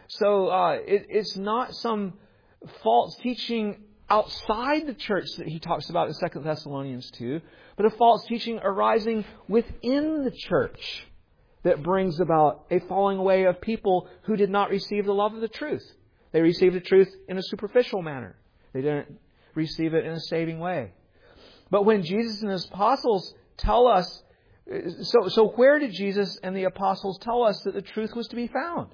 it's not some false teaching outside the church that he talks about in 2 Thessalonians 2, but a false teaching arising within the church that brings about a falling away of people who did not receive the love of the truth. They received the truth in a superficial manner. They didn't receive it in a saving way. But when Jesus and His apostles tell us, so where did Jesus and the apostles tell us that the truth was to be found?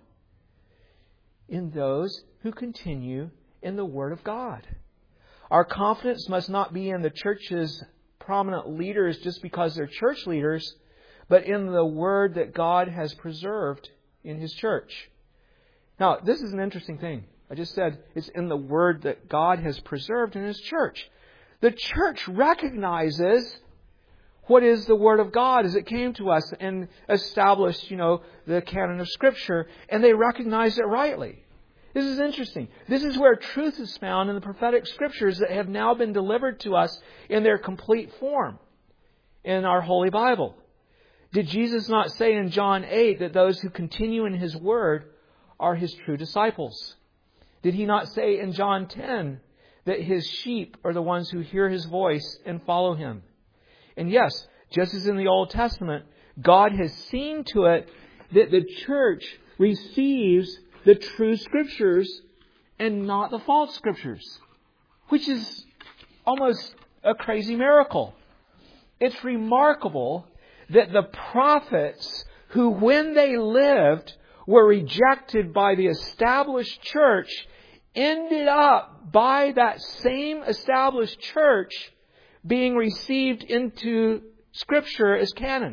In those who continue in the Word of God. Our confidence must not be in the church's prominent leaders just because they're church leaders, but in the Word that God has preserved in His church. Now, this is an interesting thing. I just said it's in the Word that God has preserved in His church. The church recognizes what is the Word of God as it came to us and established, the canon of Scripture, and they recognized it rightly. This is interesting. This is where truth is found in the prophetic Scriptures that have now been delivered to us in their complete form in our Holy Bible. Did Jesus not say in John 8 that those who continue in His Word are His true disciples? Did He not say in John 10 that His sheep are the ones who hear His voice and follow Him? And yes, just as in the Old Testament, God has seen to it that the church receives the true Scriptures and not the false Scriptures, which is almost a crazy miracle. It's remarkable that the prophets who, when they lived, were rejected by the established church, ended up by that same established church being received into Scripture as canon.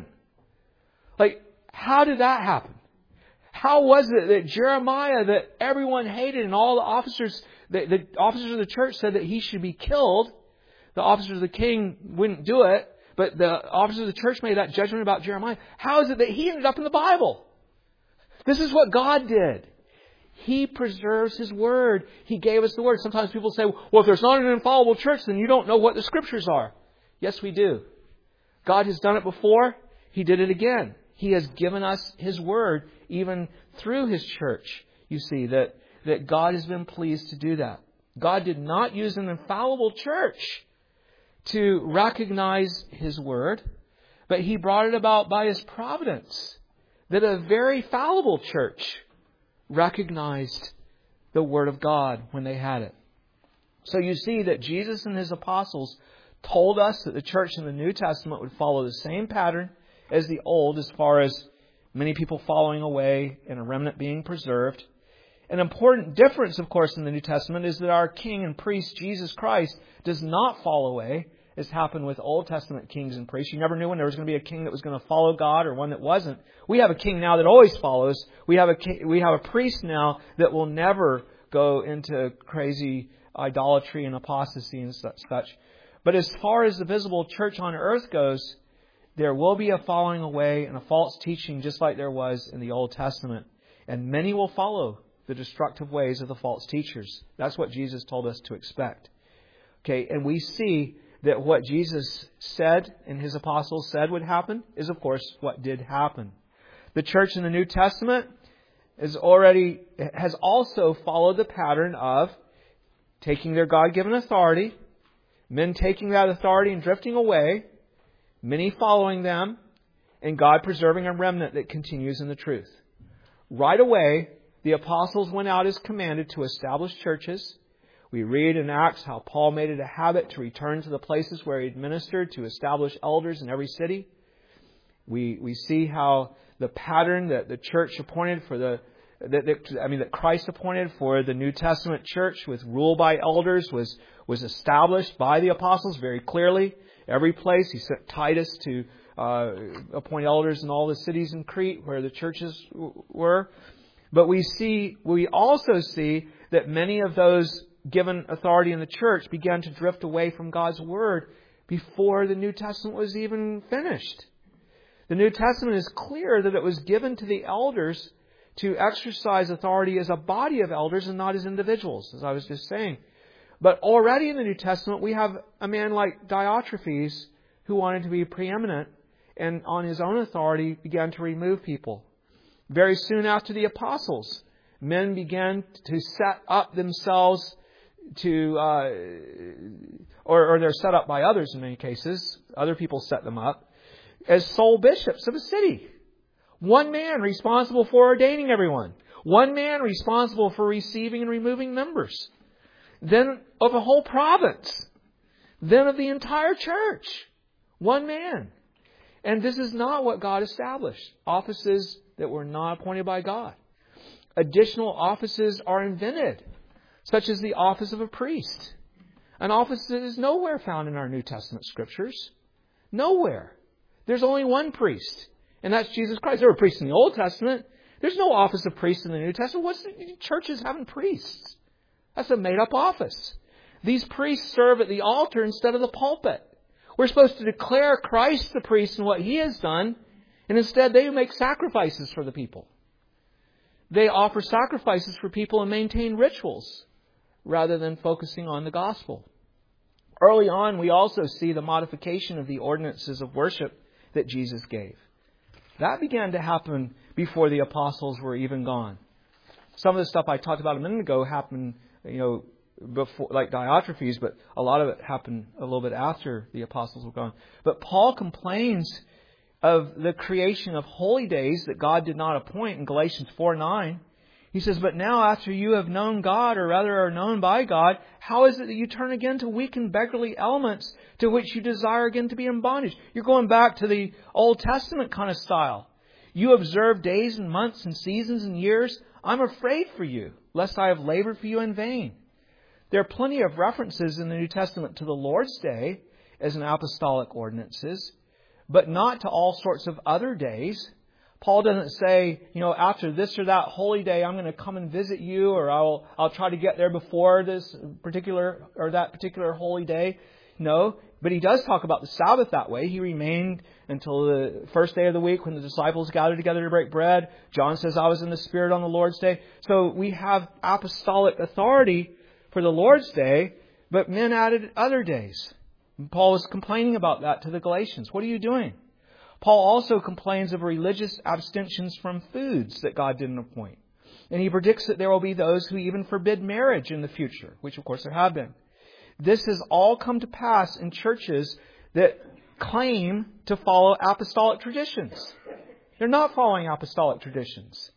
How did that happen? How was it that Jeremiah, that everyone hated, and all the officers of the church said that he should be killed? The officers of the king wouldn't do it, but the officers of the church made that judgment about Jeremiah. How is it that he ended up in the Bible? This is what God did. He preserves His Word. He gave us the Word. Sometimes people say, well, if there's not an infallible church, then you don't know what the Scriptures are. Yes, we do. God has done it before. He did it again. He has given us His Word, even through His church. You see that God has been pleased to do that. God did not use an infallible church to recognize His Word, but He brought it about by His providence, that a very fallible church recognized the Word of God when they had it. So you see that Jesus and His apostles told us that the church in the New Testament would follow the same pattern as the Old, as far as many people falling away and a remnant being preserved. An important difference, of course, in the New Testament is that our King and Priest, Jesus Christ, does not fall away, as happened with Old Testament kings and priests. You never knew when there was going to be a king that was going to follow God or one that wasn't. We have a king now that always follows. We have a priest now that will never go into crazy idolatry and apostasy and such. But as far as the visible church on earth goes, there will be a falling away and a false teaching, just like there was in the Old Testament. And many will follow the destructive ways of the false teachers. That's what Jesus told us to expect. Okay, and we see that what Jesus said and His apostles said would happen is, of course, what did happen. The church in the New Testament has also followed the pattern of taking their God-given authority, men taking that authority and drifting away, many following them, and God preserving a remnant that continues in the truth. Right away, the apostles went out as commanded to establish churches. We read in Acts how Paul made it a habit to return to the places where he administered to establish elders in every city. We see how the pattern that the church appointed that Christ appointed for the New Testament church with rule by elders was established by the apostles very clearly. Every place He sent Titus to appoint elders in all the cities in Crete where the churches were. But we also see that many of those given authority in the church began to drift away from God's Word before the New Testament was even finished. The New Testament is clear that it was given to the elders to exercise authority as a body of elders and not as individuals, as I was just saying. But already in the New Testament, we have a man like Diotrephes who wanted to be preeminent and on his own authority began to remove people. Very soon after the apostles, men began to set up themselves or they're set up by others in many cases. Other people set them up as sole bishops of a city. One man responsible for ordaining everyone. One man responsible for receiving and removing members. Then of a whole province. Then of the entire church. One man. And this is not what God established. Offices that were not appointed by God. Additional offices are invented, such as the office of a priest. An office that is nowhere found in our New Testament Scriptures. Nowhere. There's only one priest, and that's Jesus Christ. There were priests in the Old Testament. There's no office of priest in the New Testament. What's the churches having priests? That's a made-up office. These priests serve at the altar instead of the pulpit. We're supposed to declare Christ the priest and what He has done, and instead they make sacrifices for the people. They offer sacrifices for people and maintain rituals rather than focusing on the gospel. Early on, we also see the modification of the ordinances of worship that Jesus gave. That began to happen before the apostles were even gone. Some of the stuff I talked about a minute ago happened, before, like Diotrephes, but a lot of it happened a little bit after the apostles were gone. But Paul complains of the creation of holy days that God did not appoint in Galatians 4:9. He says, "But now after you have known God, or rather are known by God, how is it that you turn again to weak and beggarly elements to which you desire again to be in bondage?" You're going back to the Old Testament kind of style. "You observe days and months and seasons and years. I'm afraid for you, lest I have labored for you in vain." There are plenty of references in the New Testament to the Lord's Day as an apostolic ordinances, but not to all sorts of other days. Paul doesn't say, after this or that holy day, I'm going to come and visit you, or I'll try to get there before this particular or that particular holy day. No, but he does talk about the Sabbath that way. He remained until the first day of the week when the disciples gathered together to break bread. John says, "I was in the Spirit on the Lord's day." So we have apostolic authority for the Lord's day, but men added other days. And Paul was complaining about that to the Galatians. What are you doing? Paul also complains of religious abstentions from foods that God didn't appoint. And he predicts that there will be those who even forbid marriage in the future, which of course there have been. This has all come to pass in churches that claim to follow apostolic traditions. They're not following apostolic traditions.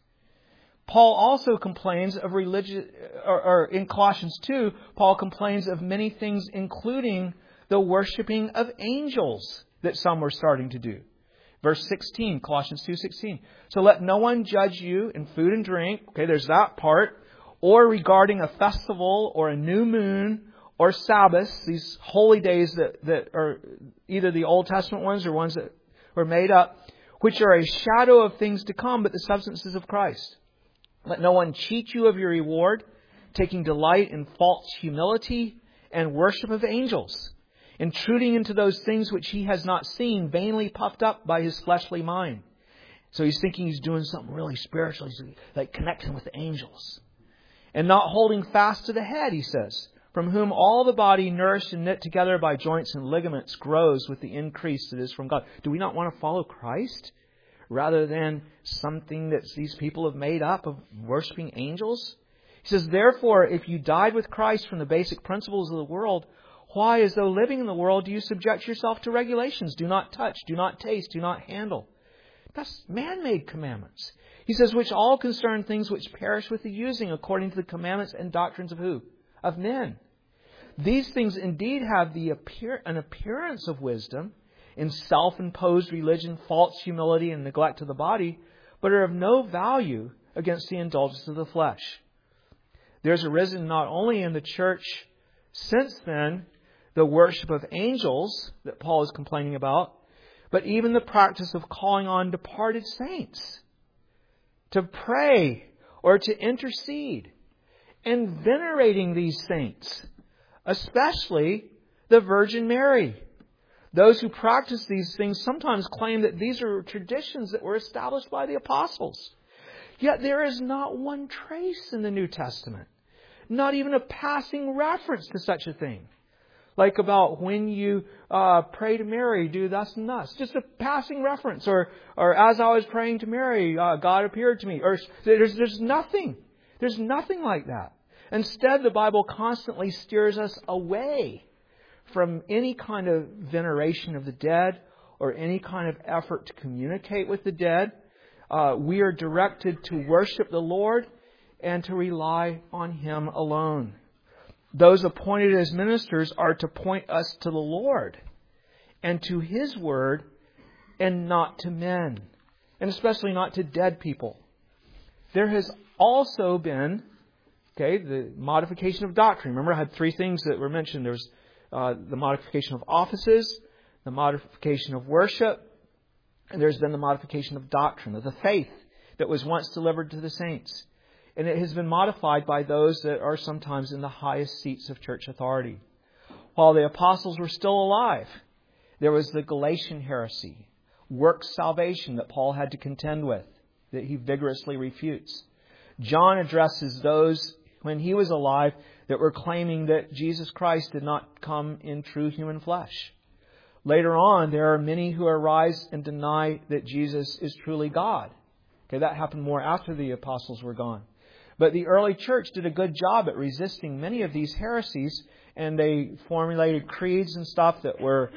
Paul also complains of religious, or in Colossians 2, Paul complains of many things, including the worshiping of angels that some were starting to do. Verse 16, Colossians 2:16. "So let no one judge you in food and drink," okay, there's that part, "or regarding a festival or a new moon or Sabbaths," these holy days that are either the Old Testament ones or ones that were made up, "which are a shadow of things to come, but the substances of Christ. Let no one cheat you of your reward, taking delight in false humility and worship of angels, intruding into those things which he has not seen, vainly puffed up by his fleshly mind." So he's thinking he's doing something really spiritual. He's like connecting with the angels. "And not holding fast to the head," he says, "from whom all the body, nourished and knit together by joints and ligaments, grows with the increase that is from God." Do we not want to follow Christ rather than something that these people have made up of worshiping angels? He says, "Therefore, if you died with Christ from the basic principles of the world, why, as though living in the world, do you subject yourself to regulations? Do not touch, do not taste, do not handle." That's man-made commandments. He says, "which all concern things which perish with the using, according to the commandments and doctrines of who? Of men. These things indeed have an appearance of wisdom in self-imposed religion, false humility, and neglect of the body, but are of no value against the indulgence of the flesh." There's arisen not only in the church since then the worship of angels that Paul is complaining about, but even the practice of calling on departed saints to pray or to intercede, and venerating these saints, especially the Virgin Mary. Those who practice these things sometimes claim that these are traditions that were established by the apostles. Yet there is not one trace in the New Testament, not even a passing reference to such a thing. Like about when you pray to Mary, do thus and thus. Just a passing reference. Or as I was praying to Mary, God appeared to me. Or there's nothing. There's nothing like that. Instead, the Bible constantly steers us away from any kind of veneration of the dead or any kind of effort to communicate with the dead. We are directed to worship the Lord and to rely on Him alone. Those appointed as ministers are to point us to the Lord and to His Word, and not to men, and especially not to dead people. There has also been, the modification of doctrine. Remember, I had three things that were mentioned. There was the modification of offices, the modification of worship, and there's been the modification of doctrine, of the faith that was once delivered to the saints. And it has been modified by those that are sometimes in the highest seats of church authority. While the apostles were still alive, There was the Galatian heresy, works salvation that Paul had to contend with, that he vigorously refutes. John addresses those when he was alive that were claiming that Jesus Christ did not come in true human flesh. Later on, there are many who arise and deny that Jesus is truly God. Okay, that happened more after the apostles were gone. But the early church did a good job at resisting many of these heresies, and they formulated creeds and stuff that were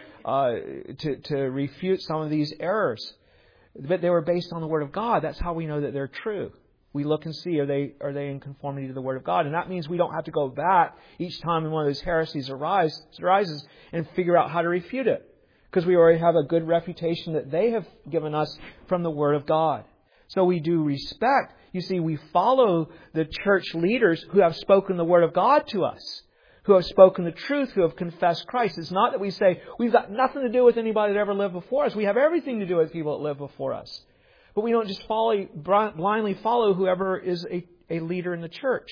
to refute some of these errors. But they were based on the Word of God. That's how we know that they're true. We look and see, are they in conformity to the Word of God? And that means we don't have to go back each time one of those heresies arises and figure out how to refute it. Because we already have a good reputation that they have given us from the Word of God. So we do respect. You see, we follow the church leaders who have spoken the Word of God to us, who have spoken the truth, who have confessed Christ. It's not that we say, we've got nothing to do with anybody that ever lived before us. We have everything to do with people that lived before us. But we don't just blindly follow whoever is a leader in the church.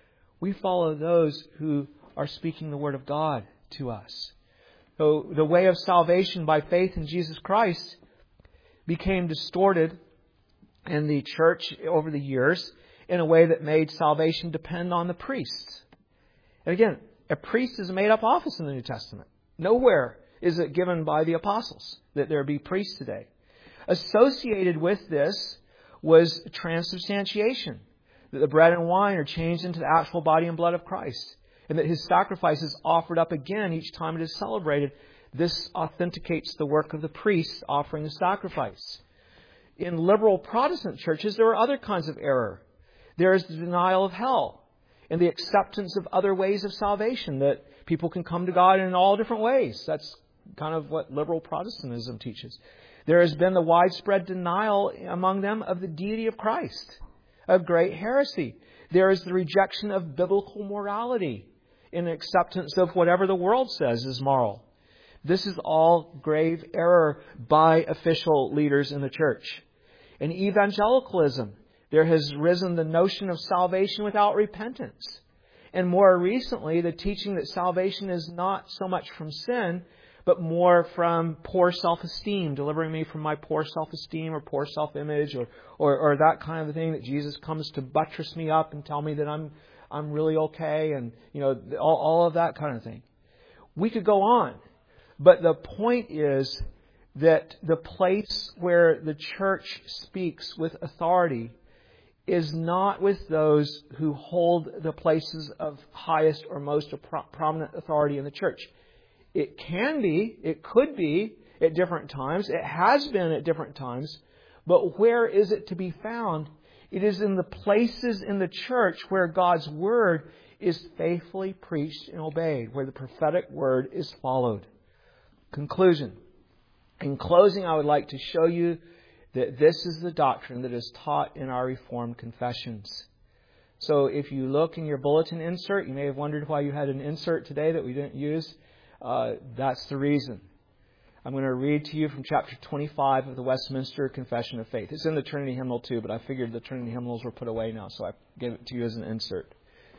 We follow those who are speaking the Word of God to us. So the way of salvation by faith in Jesus Christ became distorted in the church over the years in a way that made salvation depend on the priests. And again, a priest is a made-up office in the New Testament. Nowhere is it given by the apostles that there be priests today. Associated with this was transubstantiation, that the bread and wine are changed into the actual body and blood of Christ, and that His sacrifice is offered up again each time it is celebrated. This authenticates the work of the priest offering the sacrifice. In liberal Protestant churches, there are other kinds of error. There is the denial of hell and the acceptance of other ways of salvation, that people can come to God in all different ways. That's kind of what liberal Protestantism teaches. There has been the widespread denial among them of the deity of Christ, a great heresy. There is the rejection of biblical morality in acceptance of whatever the world says is moral. This is all grave error by official leaders in the church. In evangelicalism, there has risen the notion of salvation without repentance. And more recently, the teaching that salvation is not so much from sin, but more from poor self-esteem, delivering me from my poor self-esteem or poor self-image or that kind of a thing, that Jesus comes to buttress me up and tell me that I'm really okay, and all of that kind of thing. We could go on, but the point is that the place where the church speaks with authority is not with those who hold the places of highest or most prominent authority in the church. It can be, it could be at different times, it has been at different times, but where is it to be found? It is in the places in the church where God's Word is faithfully preached and obeyed, where the prophetic word is followed. Conclusion. In closing, I would like to show you that this is the doctrine that is taught in our Reformed confessions. So if you look in your bulletin insert, you may have wondered why you had an insert today that we didn't use. That's the reason. I'm going to read to you from chapter 25 of the Westminster Confession of Faith. It's in the Trinity Hymnal too, but I figured the Trinity Hymnals were put away now, so I gave it to you as an insert.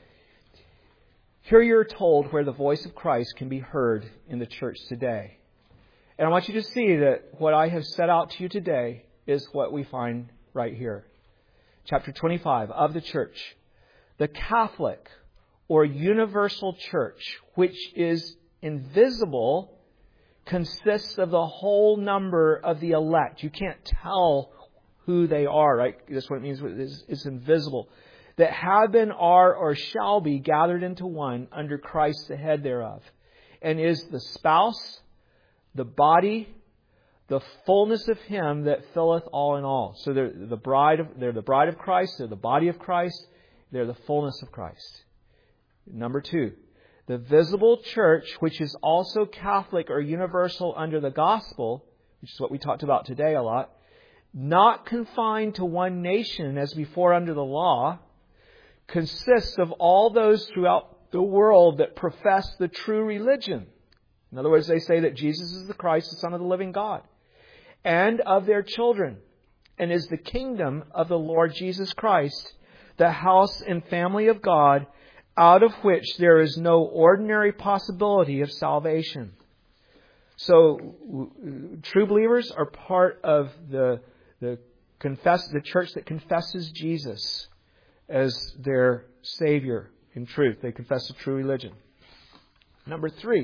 Here you're told where the voice of Christ can be heard in the church today. And I want you to see that what I have set out to you today is what we find right here. Chapter 25 of the church. The Catholic or universal church, which is invisible, consists of the whole number of the elect. You can't tell who they are, right? That's what it means. It's invisible. That have been, are, or shall be gathered into one under Christ the head thereof. And is the spouse, the body, the fullness of Him that filleth all in all. So they're the bride of Christ, they're the body of Christ, they're the fullness of Christ. Number 2, the visible church, which is also Catholic or universal under the gospel, which is what we talked about today a lot, not confined to one nation as before under the law, consists of all those throughout the world that profess the true religion. In other words, they say that Jesus is the Christ, the Son of the living God, and of their children, and is the kingdom of the Lord Jesus Christ, the house and family of God, out of which there is no ordinary possibility of salvation. So true believers are part of the church that confesses Jesus as their Savior in truth. They confess the true religion. Number 3,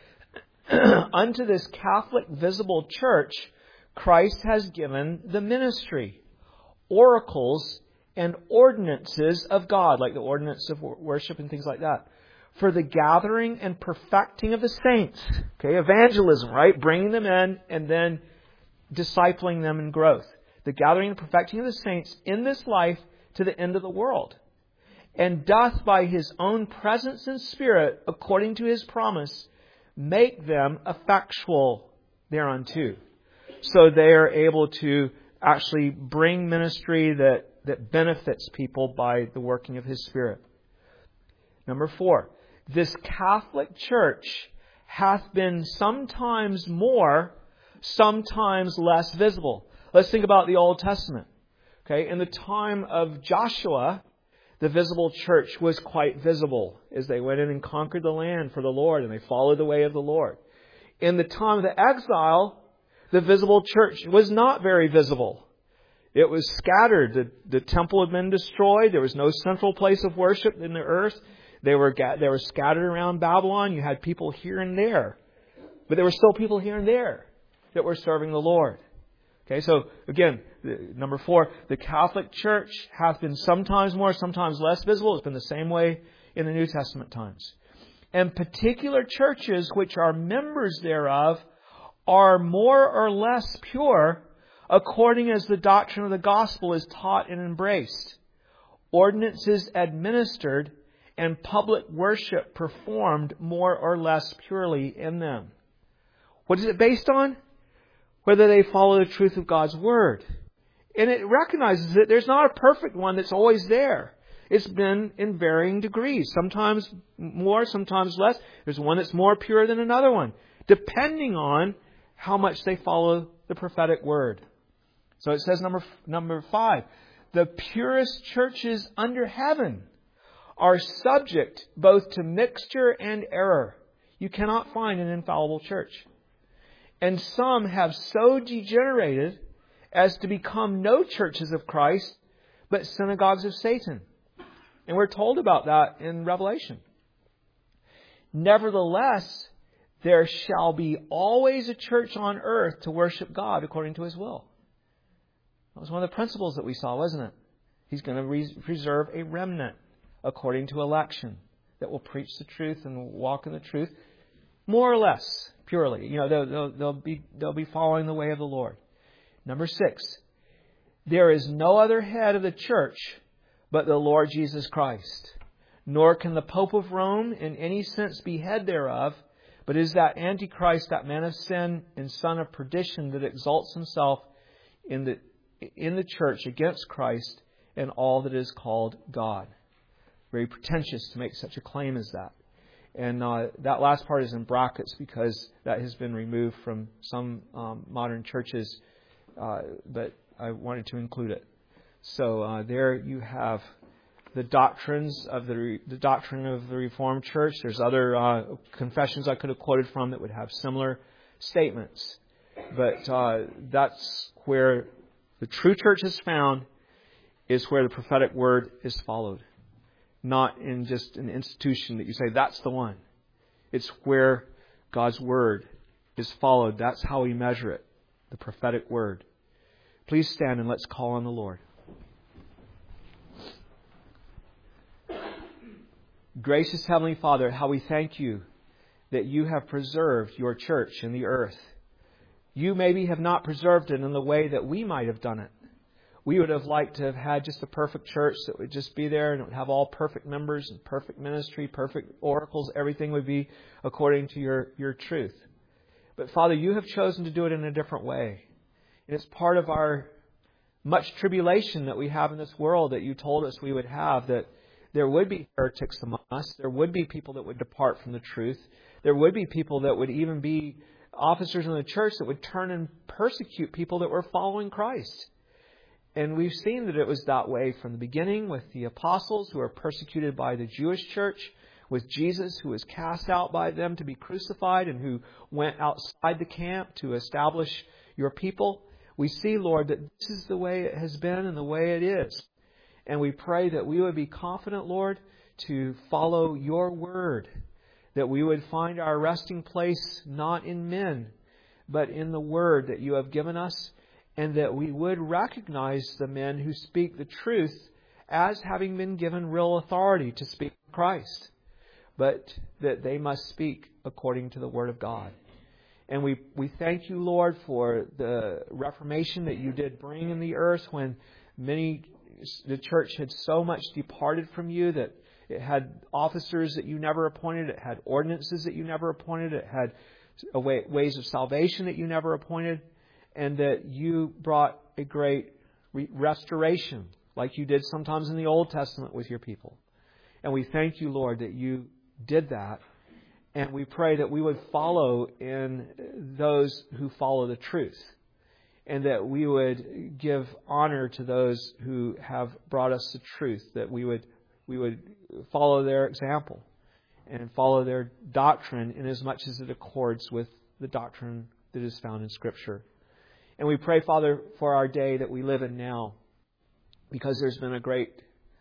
unto this Catholic visible church, Christ has given the ministry, oracles, and ordinances of God, like the ordinance of worship and things like that, for the gathering and perfecting of the saints. Okay, evangelism, right? Bringing them in and then discipling them in growth. The gathering and perfecting of the saints in this life to the end of the world. And doth by His own presence and Spirit, according to His promise, make them effectual thereunto. So they are able to actually bring ministry that benefits people by the working of His Spirit. Number 4, this Catholic Church hath been sometimes more, sometimes less visible. Let's think about the Old Testament. Okay, in the time of Joshua, the visible church was quite visible as they went in and conquered the land for the Lord and they followed the way of the Lord. In the time of the exile, the visible church was not very visible. It was scattered. The temple had been destroyed. There was no central place of worship in the earth. They were scattered around Babylon. You had people here and there. But there were still people here and there that were serving the Lord. Okay, so again, number 4, the Catholic Church hath been sometimes more, sometimes less visible. It's been the same way in the New Testament times. And particular churches which are members thereof are more or less pure, according as the doctrine of the gospel is taught and embraced, ordinances administered, and public worship performed more or less purely in them. What is it based on? Whether they follow the truth of God's Word. And it recognizes that there's not a perfect one that's always there. It's been in varying degrees. Sometimes more, sometimes less. There's one that's more pure than another one, depending on how much they follow the prophetic Word. So it says number 5, the purest churches under heaven are subject both to mixture and error. You cannot find an infallible church. And some have so degenerated as to become no churches of Christ, but synagogues of Satan. And we're told about that in Revelation. Nevertheless, there shall be always a church on earth to worship God according to His will. That was one of the principles that we saw, wasn't it? He's going to preserve a remnant according to election that will preach the truth and walk in the truth, more or less purely. You know, they'll be following the way of the Lord. Number 6, there is no other head of the church but the Lord Jesus Christ. Nor can the Pope of Rome in any sense be head thereof, but is that Antichrist, that man of sin and son of perdition that exalts himself in the church against Christ and all that is called God. Very pretentious to make such a claim as that. And that last part is in brackets because that has been removed from some modern churches, but I wanted to include it. So there you have the doctrines of the doctrine of the Reformed Church. There's other confessions I could have quoted from that would have similar statements, but that's where the true church is found, is where the prophetic word is followed. Not in just an institution that you say, that's the one. It's where God's Word is followed. That's how we measure it, the prophetic Word. Please stand and let's call on the Lord. Gracious Heavenly Father, how we thank You that You have preserved Your church in the earth. You maybe have not preserved it in the way that we might have done it. We would have liked to have had just a perfect church that would just be there and it would have all perfect members and perfect ministry, perfect oracles. Everything would be according to your truth. But Father, You have chosen to do it in a different way. And it's part of our much tribulation that we have in this world that You told us we would have, that there would be heretics among us. There would be people that would depart from the truth. There would be people that would even be officers in the church that would turn and persecute people that were following Christ. And we've seen that it was that way from the beginning with the apostles who were persecuted by the Jewish church. with Jesus, who was cast out by them to be crucified and who went outside the camp to establish your people. We see, Lord, that this is the way it has been and the way it is. And we pray that we would be confident, Lord, to follow your word, that we would find our resting place not in men, but in the word that you have given us, and that we would recognize the men who speak the truth as having been given real authority to speak Christ, but that they must speak according to the Word of God. And we thank you, Lord, for the reformation that you did bring in the earth when the church had so much departed from you, that it had officers that you never appointed, it had ordinances that you never appointed, it had ways of salvation that you never appointed, and that you brought a great restoration, like you did sometimes in the Old Testament with your people. And we thank you, Lord, that you did that. And we pray that we would follow in those who follow the truth. And that we would give honor to those who have brought us the truth. That we would follow their example and follow their doctrine in as much as it accords with the doctrine that is found in Scripture. And we pray, Father, for our day that we live in now, because there's been great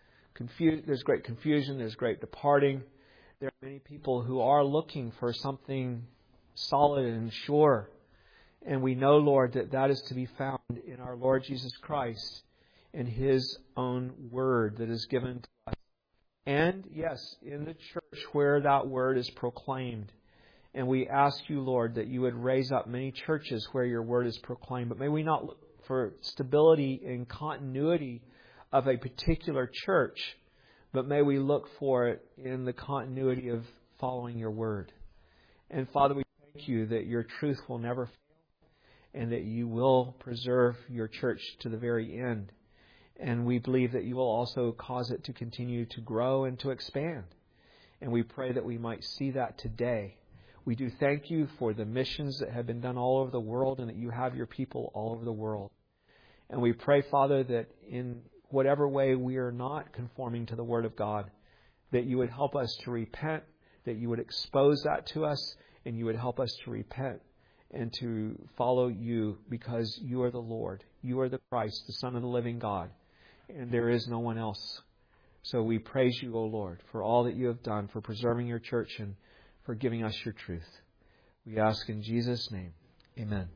confusion, there's great departing. There are many people who are looking for something solid and sure. And we know, Lord, that that is to be found in our Lord Jesus Christ, in His own Word that is given to us. And, yes, in the church where that Word is proclaimed. And we ask you, Lord, that you would raise up many churches where your Word is proclaimed. But may we not look for stability and continuity of a particular church, but may we look for it in the continuity of following your word. And Father, we thank you that your truth will never fail and that you will preserve your church to the very end. And we believe that you will also cause it to continue to grow and to expand. And we pray that we might see that today. We do thank you for the missions that have been done all over the world and that you have your people all over the world. And we pray, Father, that in whatever way we are not conforming to the Word of God, that you would help us to repent, that you would expose that to us, and you would help us to repent and to follow you, because you are the Lord. You are the Christ, the Son of the living God, and there is no one else. So we praise you, O Lord, for all that you have done, for preserving your church and for giving us your truth. We ask in Jesus' name. Amen.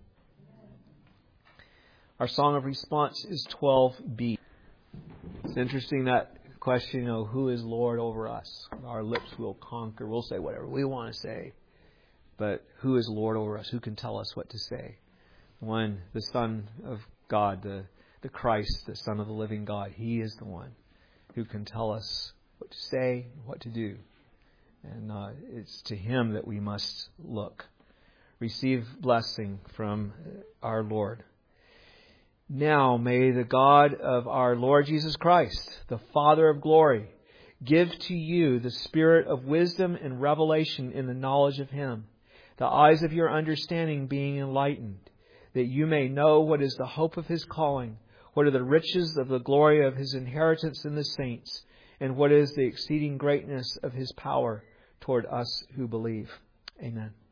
Our song of response is 12b. It's interesting, that question, who is Lord over us? Our lips will conquer. We'll say whatever we want to say. But who is Lord over us? Who can tell us what to say? One, the Son of God, the Christ, the Son of the living God. He is the one who can tell us what to say, what to do. And it's to Him that we must look. Receive blessing from our Lord. Now may the God of our Lord Jesus Christ, the Father of glory, give to you the spirit of wisdom and revelation in the knowledge of Him, the eyes of your understanding being enlightened, that you may know what is the hope of His calling, what are the riches of the glory of His inheritance in the saints, and what is the exceeding greatness of His power toward us who believe. Amen.